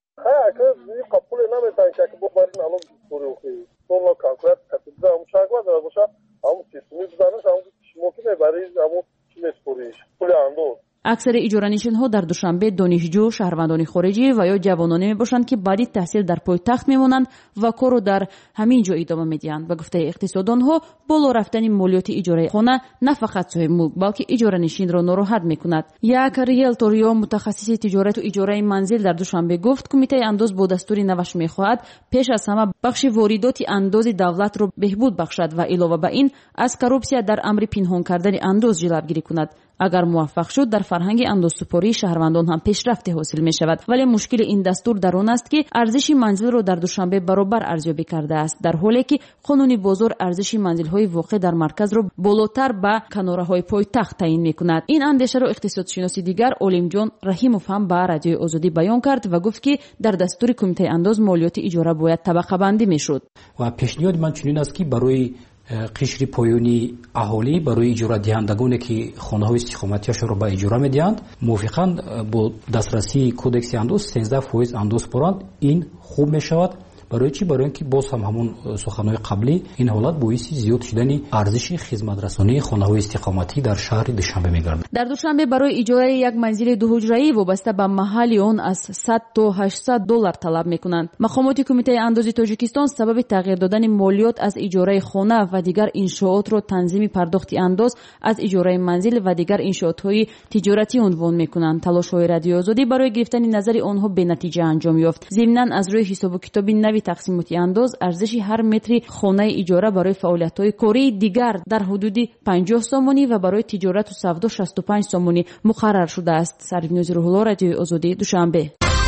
S10: аксари иҷоранишинҳо дар Душанбе донишҷӯ, шаҳрвандони хориҷӣ ва ё ҷавононе мебошанд ки баъди таҳсил дар пойтахт мемонанд ва корро дар ҳамин ҷо идома медиҳанд. Ба гуфтаи иқтисодонҳо, боло рафтани молиёти иҷораи хона на фақат соҳибмулк, балки иҷоранишинро нороҳат мекунад. як риелтор ё мутахассиси тиҷорату иҷораи манзил дар Душанбе гуфт, кумитаи андоз бо дастури наваш мехоҳад пеш аз ҳама бахши воридоти андози давлатро беҳбуд бахшад ва илова ба ин аз коррупсия дар амри пинҳон кардани андоз ҷилавгирӣ кунад. агар муваффақ шуд, дар фарҳанги андозсупории шаҳрвандон ҳам пешрафте ҳосил мешавад. вале мушкили ин дастур дар он аст ки арзиши манзилро дар Душанбе баробар арзёбӣ кардааст, дар ҳоле ки қонуни бозор арзиши манзилҳои воқеъ дар марказро болотар ба канораҳои пойтахт таъин мекунад. ин андешаро иқтисодшиноси дигар Олимҷон Раҳимов ҳам ба Радиои Озодӣ баён кард ва гуфт ки дар дастури кумитаи андоз молиёти иҷора бояд табақабандӣ мешуд.
S12: ва пешниҳоди ман чунин аст ки барои қишри поёни аҳолӣ, барои иҷорадиҳандагоне ки хонаҳои истиқоматиашонро ба иҷора медиҳанд, мувофиқан бо дастрасии кодекси андоз сенздаҳ фоиз андоз боранд. ин хуб мешавад. барои чӣ? барои ин ки боз ҳам ҳамон суханҳои қаблӣ, ин ҳолат боиси зиёд шудани арзиши хизматрасонии хонаҳои истиқоматӣ дар шаҳри Душанбе мегардад.
S10: дар Душанбе барои иҷораи як манзили дуҳуҷраӣ вобаста ба маҳалли он аз сад то ҳаштсад доллар талаб мекунанд. мақомоти кумитаи андози Тоҷикистон сабаби тағйир додани молиёт аз иҷораи хона ва дигар иншоотро танзими пардохти андоз аз иҷораи манзил ва дигар иншоотҳои тиҷоратӣ унвон мекунанд. талошҳои Радиои Озодӣ барои гирифтани назари онҳо бенатиҷа анҷом ёфт. зимнан аз рӯи ҳисобу китоби нави тақсимоти андоз арзиши ҳар метри хонаи иҷора барои фаъолиятҳои кории дигар дар ҳудуди панҷоҳ сомонӣ ва барои тиҷорату савдо шасту панҷ сомонӣ муқаррар шудааст. Сарвинузи Рӯҳулло, Радиои Озодӣ, Душанбе.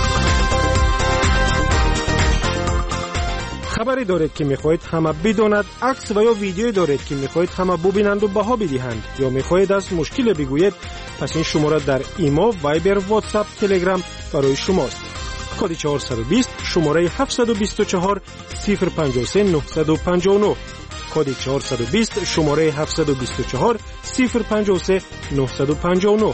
S2: хабаре доред ки мехоҳед ҳама бидонад, акс ва ё видеое доред ки мехоҳед ҳама бубинанду баҳо бидиҳанд ё мехоҳед аз мушкиле бигӯед, пас ин шумора дар имо, вайбер, ватсап, телеграм барои шумост. коди чаҳорсаду бист шумораи ҳафтсаду бисту чаҳор сифр панҷоҳ се нуҳсаду панҷоҳ нӯҳ коди чаҳорсаду бист шумораи ҳафтсаду бисту чаҳор сифр панҷоҳ се нуҳсаду панҷоҳ нӯҳ.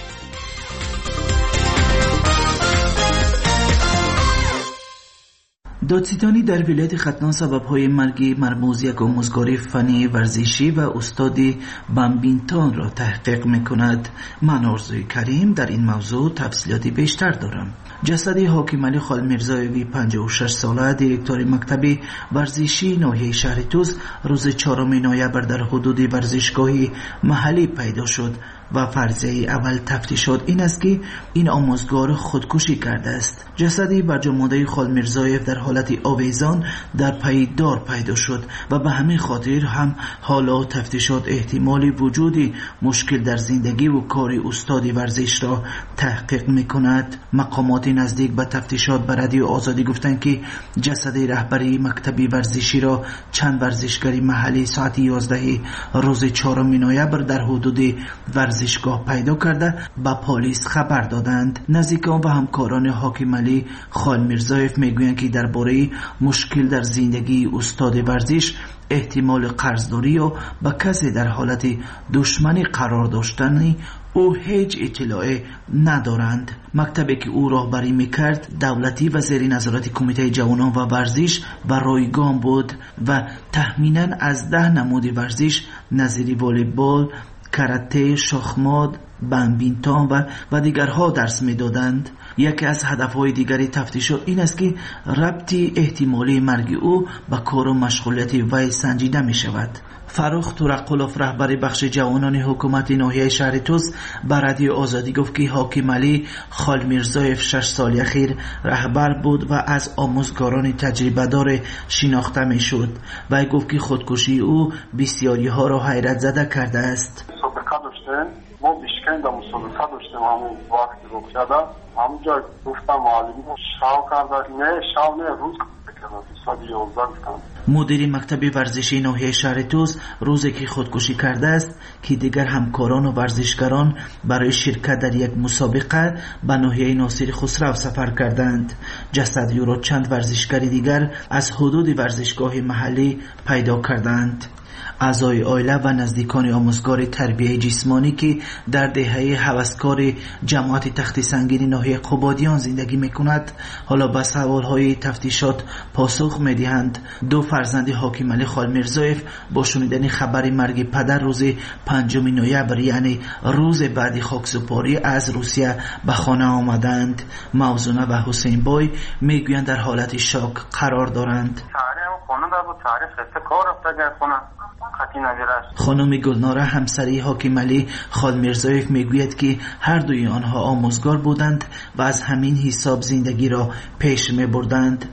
S13: دادستانی در ولایت ختلان سبب‌های مرگ مرموز یک آموزگار فنی ورزشی و استاد بامبینتون را تحقیق می‌کند. من آرزوی کریم در این موضوع تفصیلات بیشتر دارم. جسد حاکم علی خالمیرزایوی پنجاه و شش ساله دیرکتور مکتب ورزشی ناحیه شهر توز روز چهارم نوامبر در حدود ورزشگاه محلی پیدا شد و فرضیه اول تفتیشات این است که این آموزگار خودکشی کرده است. جسدی برجامانده خالمیرزایف در حالت آویزان در پای دار پیدا شد و به همین خاطر هم حالا تفتیشات احتمالی وجودی مشکل در زندگی و کار استاد ورزش را تحقیق میکند. مقامات نزدیک به تفتیشات به رادیو آزادی گفتند که جسد رهبری مکتب ورزشی را چند ورزشکاری محلی ساعت یازده روز چهارم نوامبر در حدود ورزشگاه پیدا کرده به پلیس خبر دادند. نزدیکان و همکاران حاکم علی خالمیرزایف میگویند که درباره مشکل در زندگی استاد ورزش، احتمال قرضداری و با کسی در حالت دشمنی قرار داشتنی او هیچ اطلاعی ندارند. مکتبی که او راهبری میکرد دولتی و زیر نظارت کمیته جوانان و ورزش و رایگان بود و تخمینا از ده نمود ورزش نظیر والیبال، کاراته، شاخمات، بادمینتون و و دیگرها درس میدادند. یکی از هدفهای دیگری تفتیشات این است که ربطی احتمالی مرگ او با کار و مشغولیت وی سنجیده می شود. فروخ تورقلوف رهبر بخش جوانان حکومت ناحیه شهر توس به رادیو آزادی گفت که حاکم علی خالمیرزایف شش سال اخیر رهبر بود و از آموزگاران تجربه دار شناخته می شد. وی گفت که خودکشی او بسیاری ها را حیرت زده کرده است.
S14: ما بیشکن در مسابقه داشتیم همون وقتی رو کرده همونجا گفتم معلمی شاو کرده نه شاو نه روز
S13: مدیر مکتب ورزشی ناحیه شهر توس روزی که خودکشی کرده است که دیگر همکاران و ورزشکاران برای شرکت در یک مسابقه به ناحیه ناصر خسرو سفر کردند. جسد او را چند ورزشکار دیگر از حدود ورزشگاه محلی پیدا کردند. اعضای عائله و نزدیکان آموزگار تربیت جسمانی که در دهه هوسکار جماعت تخت سنگین ناحیه قبادیان زندگی میکند حالا به سوالهای تفتیشات پاسخ میدهند. دو فرزند حاکم علی خالمیرزایف با شنیدن خبر مرگ پدر روز پنجم نوامبر یعنی روز بعد خاکسپاری از روسیه به خانه آمدند. موزونه و حسین بای میگویند در حالت شاک قرار دارند. خانم گلناره همسری حاکم علی خالمیرزایف میگوید که هر دوی آنها آموزگار بودند و از همین حساب زندگی را پیش میبردند.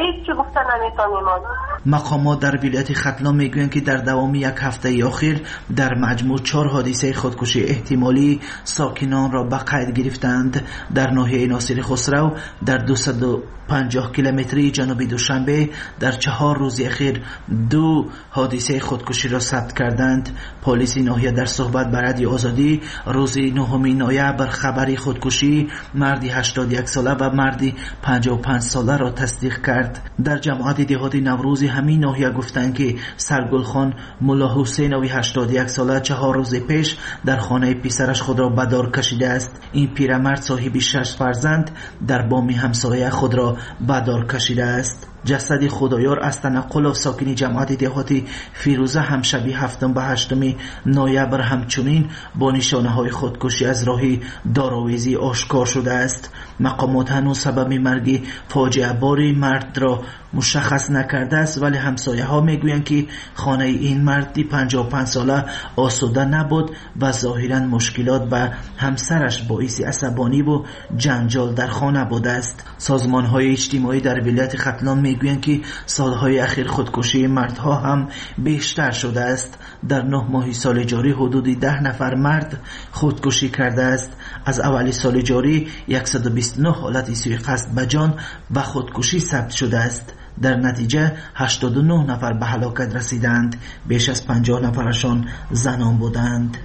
S13: مقامات در ولایت ختلان میگویند که در دوام یک هفته اخیر در مجموع چهار حادثه خودکشی احتمالی ساکنان را به قید گرفتند. در ناحیه ناصر خسرو در دویست و پنجاه کیلومتری جنوب دوشنبه در چهار روز اخیر دو حادثه خودکشی را ثبت کردند. پلیس ناحیه در صحبت با رادیو آزادی روز نهم نوامبر خبری خودکشی مردی هشتاد و یک ساله و مردی پنجاه و پنج ساله را تصدیق کرد. در جماعت دهات نوروز همین ناحیه گفتند که سرگل خان ملا حسینوی هشتاد و یک ساله چهار روز پیش در خانه پسرش خود را به دار کشیده است. این پیرمرد صاحب شش فرزند در بام همسایه خود را به دار کشیده است. جسد خدایار از تنقل ساکنی جماعت دهاتی فیروزه هم شبیه هفتم به هشتم نوامبر همچنین با نشانه های خودکشی از راه داراویزی آشکار شده است. مقامات هنوز سبب مرگ فاجعه باری مرد را مشخص نکرده است، ولی همسایه ها میگویند که خانه این مردی پنجاه و پنج ساله آسوده نبود و ظاهرا مشکلات به همسرش باعث عصبانی و جنجال در خانه بوده است. سازمان های اجتماعی در ولایت ختلان میگویند که سالهای اخیر خودکشی مردها هم بیشتر شده است. در نه ماه سال جاری حدود ده نفر مرد خودکشی کرده است. از اول سال جاری صد و بیست و نه حالت سوء قصد به جان و خودکشی ثبت شده است. در نتیجه هشتاد و نه نفر به هلاکت رسیدند. بیش از پنجاه نفرشان زنان بودند.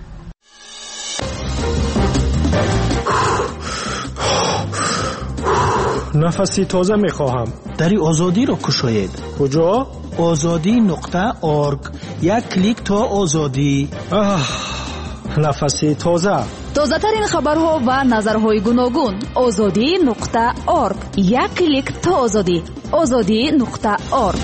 S2: نفسی تازه میخواهم.
S25: دری آزادی را کشاید.
S2: کجا؟
S25: آزادی نقطه آرگ. یک کلیک تا آزادی.
S2: آه، نفسی تازه.
S15: تازه ترین خبرها و نظرهای گوناگون. آزادی نقطه آرگ. یک کلیک تا آزادی. آزادی نقطه آرگ.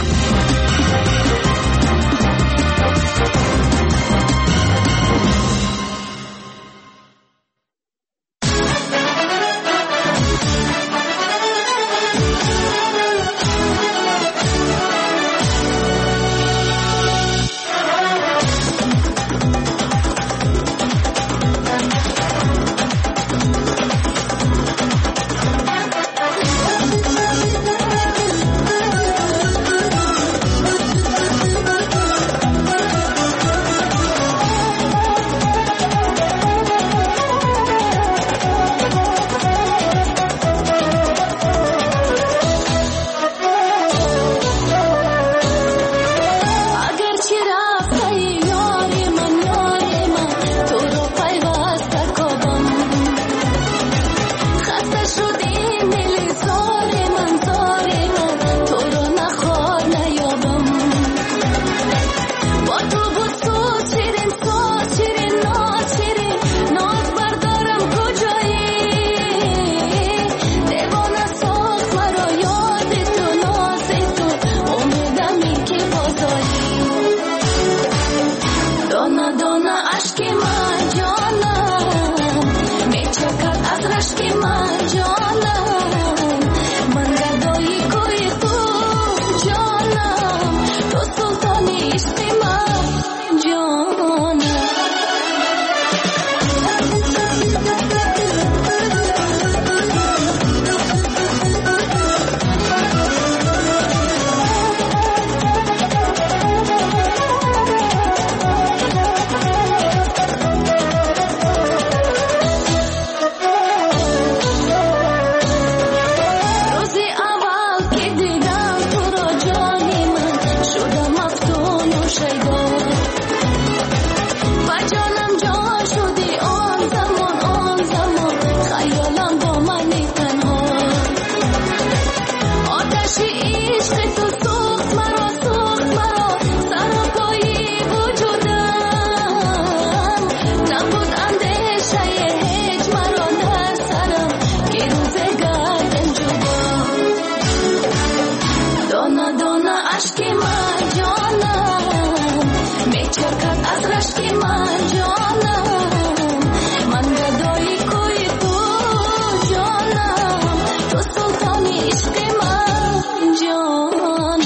S18: میچکد از رشک من جانم من گدای کوی تو جانم تو سلطانی عشق من جانم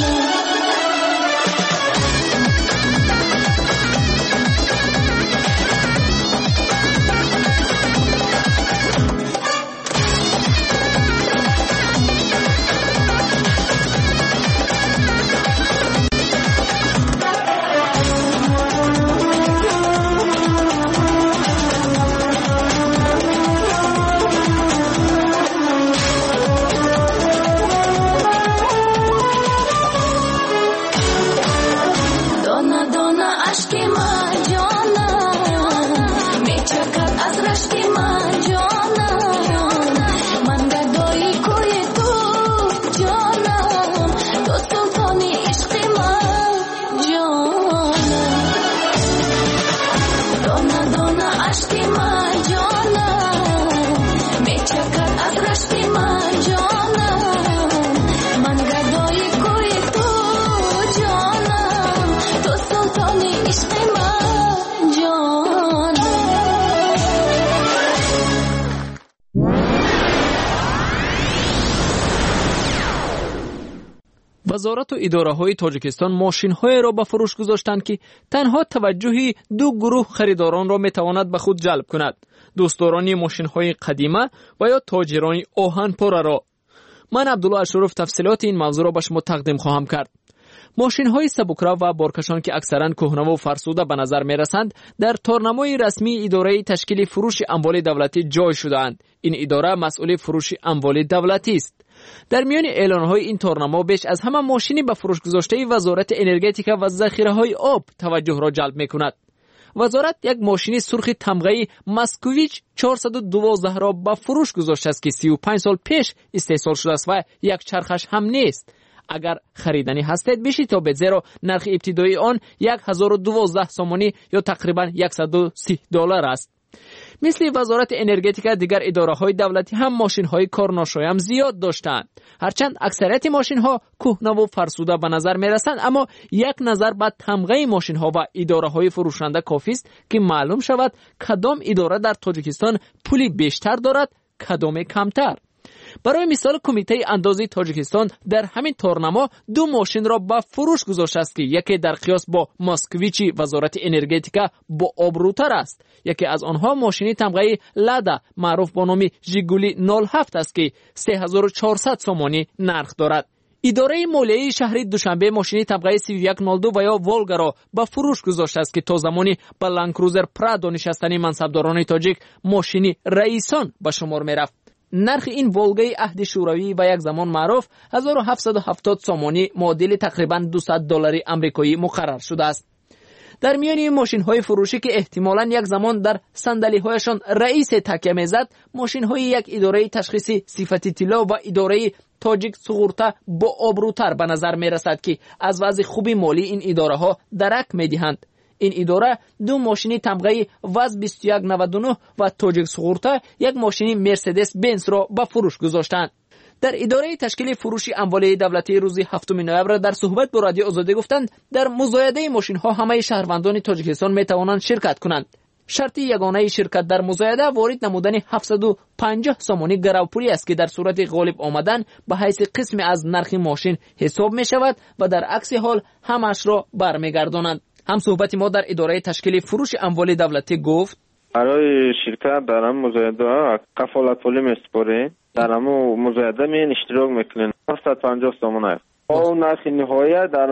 S16: وزارت و اداره‌های تاجیکستان ماشین‌های را به فروش گذاشتند که تنها توجه دو گروه خریداران را می‌تواند به خود جلب کند: دوستداران ماشین‌های قدیمه و یا تاجران آهن پره را. من عبدالله اشرف تفصیلات این موضوع را به شما تقدیم خواهم کرد. ماشین‌های سبکرو و بارکشان که اکثراً کهنه و فرسوده به نظر می‌رسند، در تارنمای رسمی اداره تشکیل فروش اموال دولتی جای شده‌اند. این اداره مسئول فروش اموال دولتی است. در میان اعلان‌های این تورنما بیش از همه ماشینی به فروش گذاشته وزارت انرژتیک و ذخیره‌های آب توجه را جلب می‌کند. وزارت یک ماشین سرخ تمغه‌ای مسکوویچ چهارصد و دوازده را به فروش گذاشته است که سی و پنج سال پیش استحصال شده است و یک چرخش هم نیست. اگر خریدنی هستید بشید تا به زیرا نرخ ابتدایی آن هزار و دوازده سومانی یا تقریباً صد و سی دلار است. مثل وزارت انرژتیک دیگر اداره‌های دولتی هم ماشین‌های کارناشایم زیاد داشتند. هرچند اکثریت ماشین‌ها کهنه و فرسوده به نظر می‌رسند، اما یک نظر به تمغه ماشین‌ها و اداره‌های فروشنده کافی است که معلوم شود کدام اداره در تاجیکستان پولی بیشتر دارد، کدام کمتر. برای مثال کمیته اندازی تاجیکستان در همین تورنما دو ماشین را به فروش گذاشته است که یکی در قیاس با مسکویچی وزارت انرژتیک با آبروتر است. یکی از آنها ماشین تمغه لادا معروف با نام ژیگولی نود و هفت است که سه هزار و چهارصد سومانی نرخ دارد. اداره مالیه شهری دوشنبه ماشین تمغه سی و یک نود و دو و یا والگا را به فروش گذاشته است که تا زمانی به لند کروزر پرادو نشستنی منصبداران تاجیک ماشین رئیسان به شمار می‌رفت. نرخ این والگای عهد شوروی و یک زمان معروف هزار و هفتصد و هفتاد سومانی معادل تقریباً دویست دلار آمریکایی مقرر شده است. در میان این ماشین‌های فروشی که احتمالاً یک زمان در صندلی‌هایشان رئیس تکیه می‌زد، ماشین‌های یک اداره تشخیص صفت طلا و اداره تاجیک سغورتا با آبروتر به نظر می‌رسد که از وضع خوبی مالی این اداره‌ها درک می‌دهند. این اداره دو ماشین تمغه وز بیست و یک نود و نه و تاجیک سغورتا یک ماشین مرسدس بنز را به فروش گذاشتند. در اداره تشکیل فروش اموال دولتی روز هفتم نوامبر در صحبت با رادیو آزادی گفتند در مزایده ماشین ها همه شهروندان تاجیکستان می توانند شرکت کنند. شرط یگانه شرکت در مزایده وارد نمودن هفتصد و پنجاه سومانی گروپولی است که در صورت غالب آمدن به حیث قسم از نرخ ماشین حساب می شود و در عکس حال همش را برمیگردانند. هم صحبت ما در اداره تشکیل فروش اموال دولتی گفت
S17: برای شرکت در هم مزایده کفالت پولی میسپاره، در هم مزایده می اشتراک میکنین هفتصد و پنجاه سومن است. او نرخ نهایی در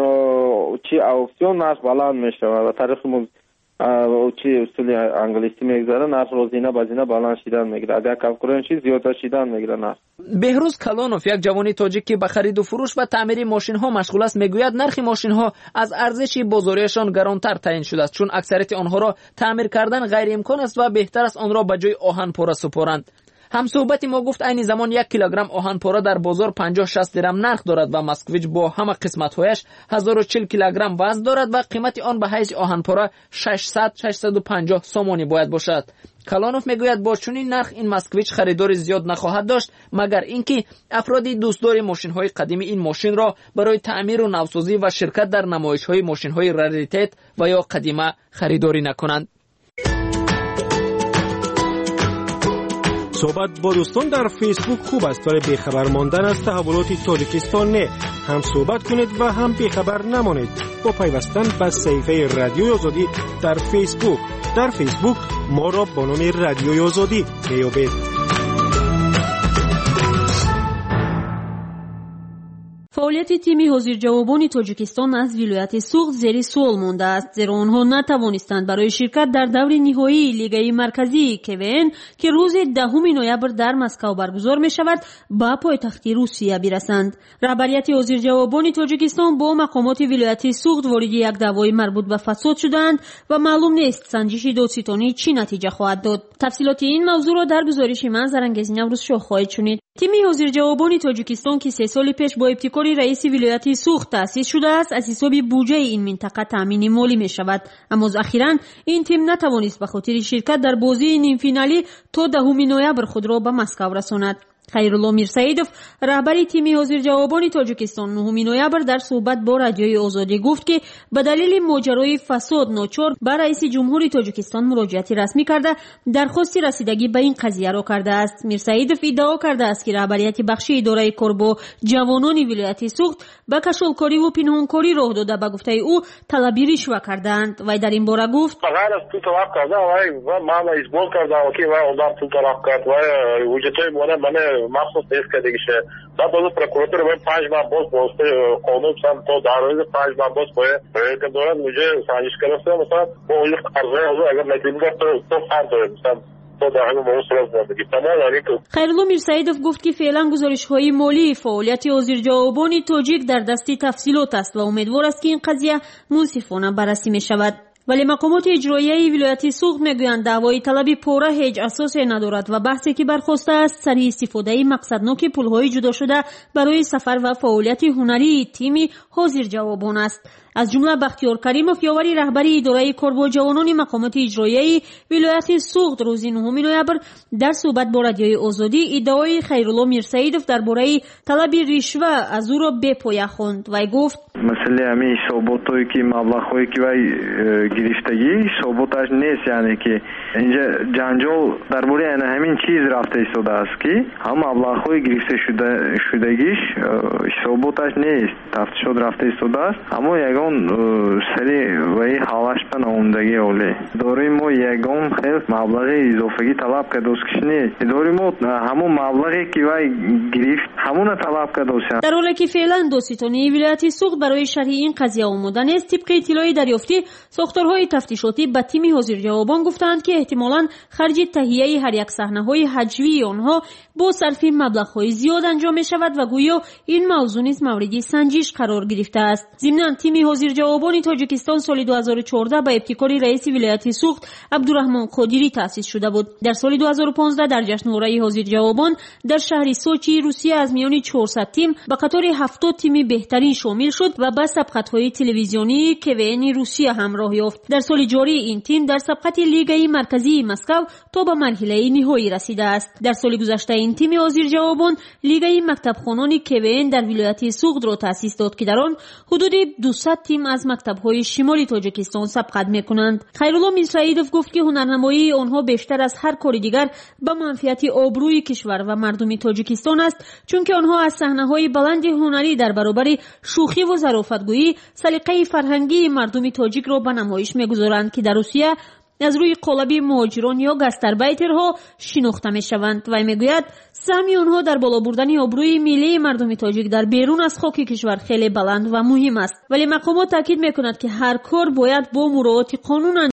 S17: چی اکسیون نرخ بلند میشود و طریق او چی اصولی انگلیسی میگذاره نرخ روزینه بازینه بالان شدن میگیره. اگر کم کنن چیز زیادتر شدن میگیره نرخ.
S16: بهروز کلانوف یک جوان تاجیک که به خرید و فروش و تعمیر ماشین ها مشغول است میگوید نرخ ماشین ها از ارزش بازاریشان گرانتر تعیین شده است، چون اکثریت آنها را تعمیر کردن غیر امکان است و بهتر است آن را به جای آهن پره سپارند. همصحبت ما گفت عین زمان یک کیلوگرم آهن پاره در بازار پنجاه شصت درم نرخ دارد و مسکویچ با همه قسمت‌هایش هزار و چهل کیلوگرم وزن دارد و قیمت آن به حیث آهن پاره ششصد تا ششصد و پنجاه سومانی باید باشد. کلانوف میگوید با چنین نرخ این مسکویچ خریدار زیاد نخواهد داشت مگر اینکه افرادی دوستدار ماشین‌های قدیمی این ماشین را برای تعمیر و نوسازی و شرکت در نمایش‌های ماشین‌های راریتت و یا قدیمه خریداری نکنند.
S2: صحبت با دوستان در فیسبوک خوب است ولی بیخبر ماندن از تحولات تاجیکستان نه. هم صحبت کنید و هم بیخبر نمانید با پیوستن به صفحه رادیوی آزادی در فیسبوک. در فیسبوک ما را با نام رادیوی آزادی میابید.
S4: فعالیت تیم حاضرجوابان تاجیکستان از ولایت سوغد زیر سوال مانده است زیرا آنها نتوانستند برای شرکت در دور نهایی لیگ مرکزی کوین که روز دهم نوامبر در مسکو برگزار می شود به پایتخت روسیه برسند. رهبریت حاضرجوابان تاجیکستان با مقامات ولایت سوغد وارد یک دعوای مربوط به فساد شدند و معلوم نیست سنجش دادستانی چی نتیجه خواهد داد. تفصیلات این موضوع را در گزارش من زرنگزی نوروز شاه خواهید شنید. تیم حاضرجوابان تاجیکستان که سه سال پیش با ابتکار رئیس ولایت سوغد تأسیس شده است از حساب بودجه این منطقه تامین مالی می شود، اما اخیراً این تیم نتوانست به خاطر شرکت در بازی نیم فینالی تا دهم نوامبر خود را به مسکو رساند. خیرالله میرسعیدوف رهبر تیم حاضرجوابان تاجیکستان نهم نوامبر در صحبت با رادیوی آزادی گفت که به دلیل ماجرای فساد ناچار به رئیس جمهوری تاجیکستان مراجعه رسمی کرده درخواست رسیدگی به این قضیه را کرده است. میرسعیدوف ادعا کرده است که رهبریت بخش اداره کار با جوانان ولایت سوغد به کشالکاری و پنهانکاری راه داده به گفته او طلب رشوه کردند و در این باره گفت
S14: غیر از تو طلب کرده و من ازبال کرده و که و اون تو طلب کرد و وجودای مونه من مخصوص دیست که دیگه شه بعد بازو پروکوراتور باید پنج ماه باز باسته قانون سن تا در روز پنج ماه باز باید که دارد مجھے سانجش کرسته مثلا با این قرضه هزو اگر نتیمگه تو فرد دارد مثلا
S4: خیرالله میرسعیدوف گفت که فعلا گزارش‌های مالی فعالیت حاضرجوابان تاجیک در دست تفصیلات است و امیدوار است که این قضیه منصفانه بررسی می شود. ولی مقامات اجرایی ولایت سوغد میگویند دعوای طلب پوره هیچ اساسی ندارد و بحثی که برخاسته است سر استفاده مقصدناک پول‌های جدا شده برای سفر و فعالیت هنری تیم حاضرجوابان است. از جمله بختیار کریموف یاوری رهبری اداره کار با جوانان مقامات اجرایی ولایت سوغد روز نهم نوامبر در صحبت با رادیوی آزادی ادعای خیرالله میرسعیدوف درباره طلب رشوه از او را به پایه خواند و گفت
S17: مسئله همین ثباتایی که مبلغ‌هایی که وای گرفتگی ثباتش نیست، یعنی که اینجا جنجال درباره همین چیز رفته ایستاده است که هم مبلغ‌های گرفته شده شدگیش ثباتش نیست، تفتیشات رفته ایستاده است، اما یگان سری وای حالش به نمایندگی اوله داریم ما یگان خیلی مبلغ اضافه‌ای طلب کرده است نیست، داریم ما همون مبلغی که وای گرفت همون طلب کرده است.
S4: در حالی که فعلا دادستانی ولایت سوغد برای شرح این قضیه آماده است، طبق اطلاعی دریافتی ساختارهای تفتیشاتی به تیم حاضرجوابان گفتند که احتمالاً خرج تهیه هر یک صحنه‌های حجوی آنها با صرف مبلغ‌های زیاد انجام می شود و گویا این موضوع نیز مورد سنجش قرار گرفته است. ضمناً تیم حاضرجوابان تاجیکستان سال دو هزار و چهارده با ابتکار رئیس ولایت سوغد عبدالرحمن قادری تأسیس شده بود. در سال دو هزار و پانزده در جشنواره حاضرجوابان در شهر سوچی روسیه از میان چهارصد تیم به قطار هفتاد تیم بهترین شامل شد و به سبقت‌های تلویزیونی کوین روسیه همراه یافت. در سال جاری این تیم در سبقت لیگ مرکزی مسکو تا به مرحله نهایی رسیده است. در سال گذشته این تیم حاضرجوابان لیگ مکتبخوانان کوین در ولایت سوغد را تأسیس داد که در آن حدود دویست تیم از مکتب‌های شمالی تاجیکستان سبقت می‌کنند. خیرالله میرسعیدوف گفت که هنرنمایی آنها بیشتر از هر کار دیگر به منفعت آبروی کشور و مردم تاجیکستان است، چون که آنها از صحنه‌های بلند هنری در برابر شوخی و ظرافتگویی سلیقه فرهنگی مردم تاجیک را به نمایش می‌گذارند که در روسیه از روی قالب مهاجران یا گستربایترها شناخته می‌شوند و میگوید سهم آنها در بالا بردن آبروی ملی مردم تاجیک در بیرون از خاک کشور خیلی بلند و مهم است. ولی مقامات تاکید می‌کنند که هر کار باید با مراعات قانون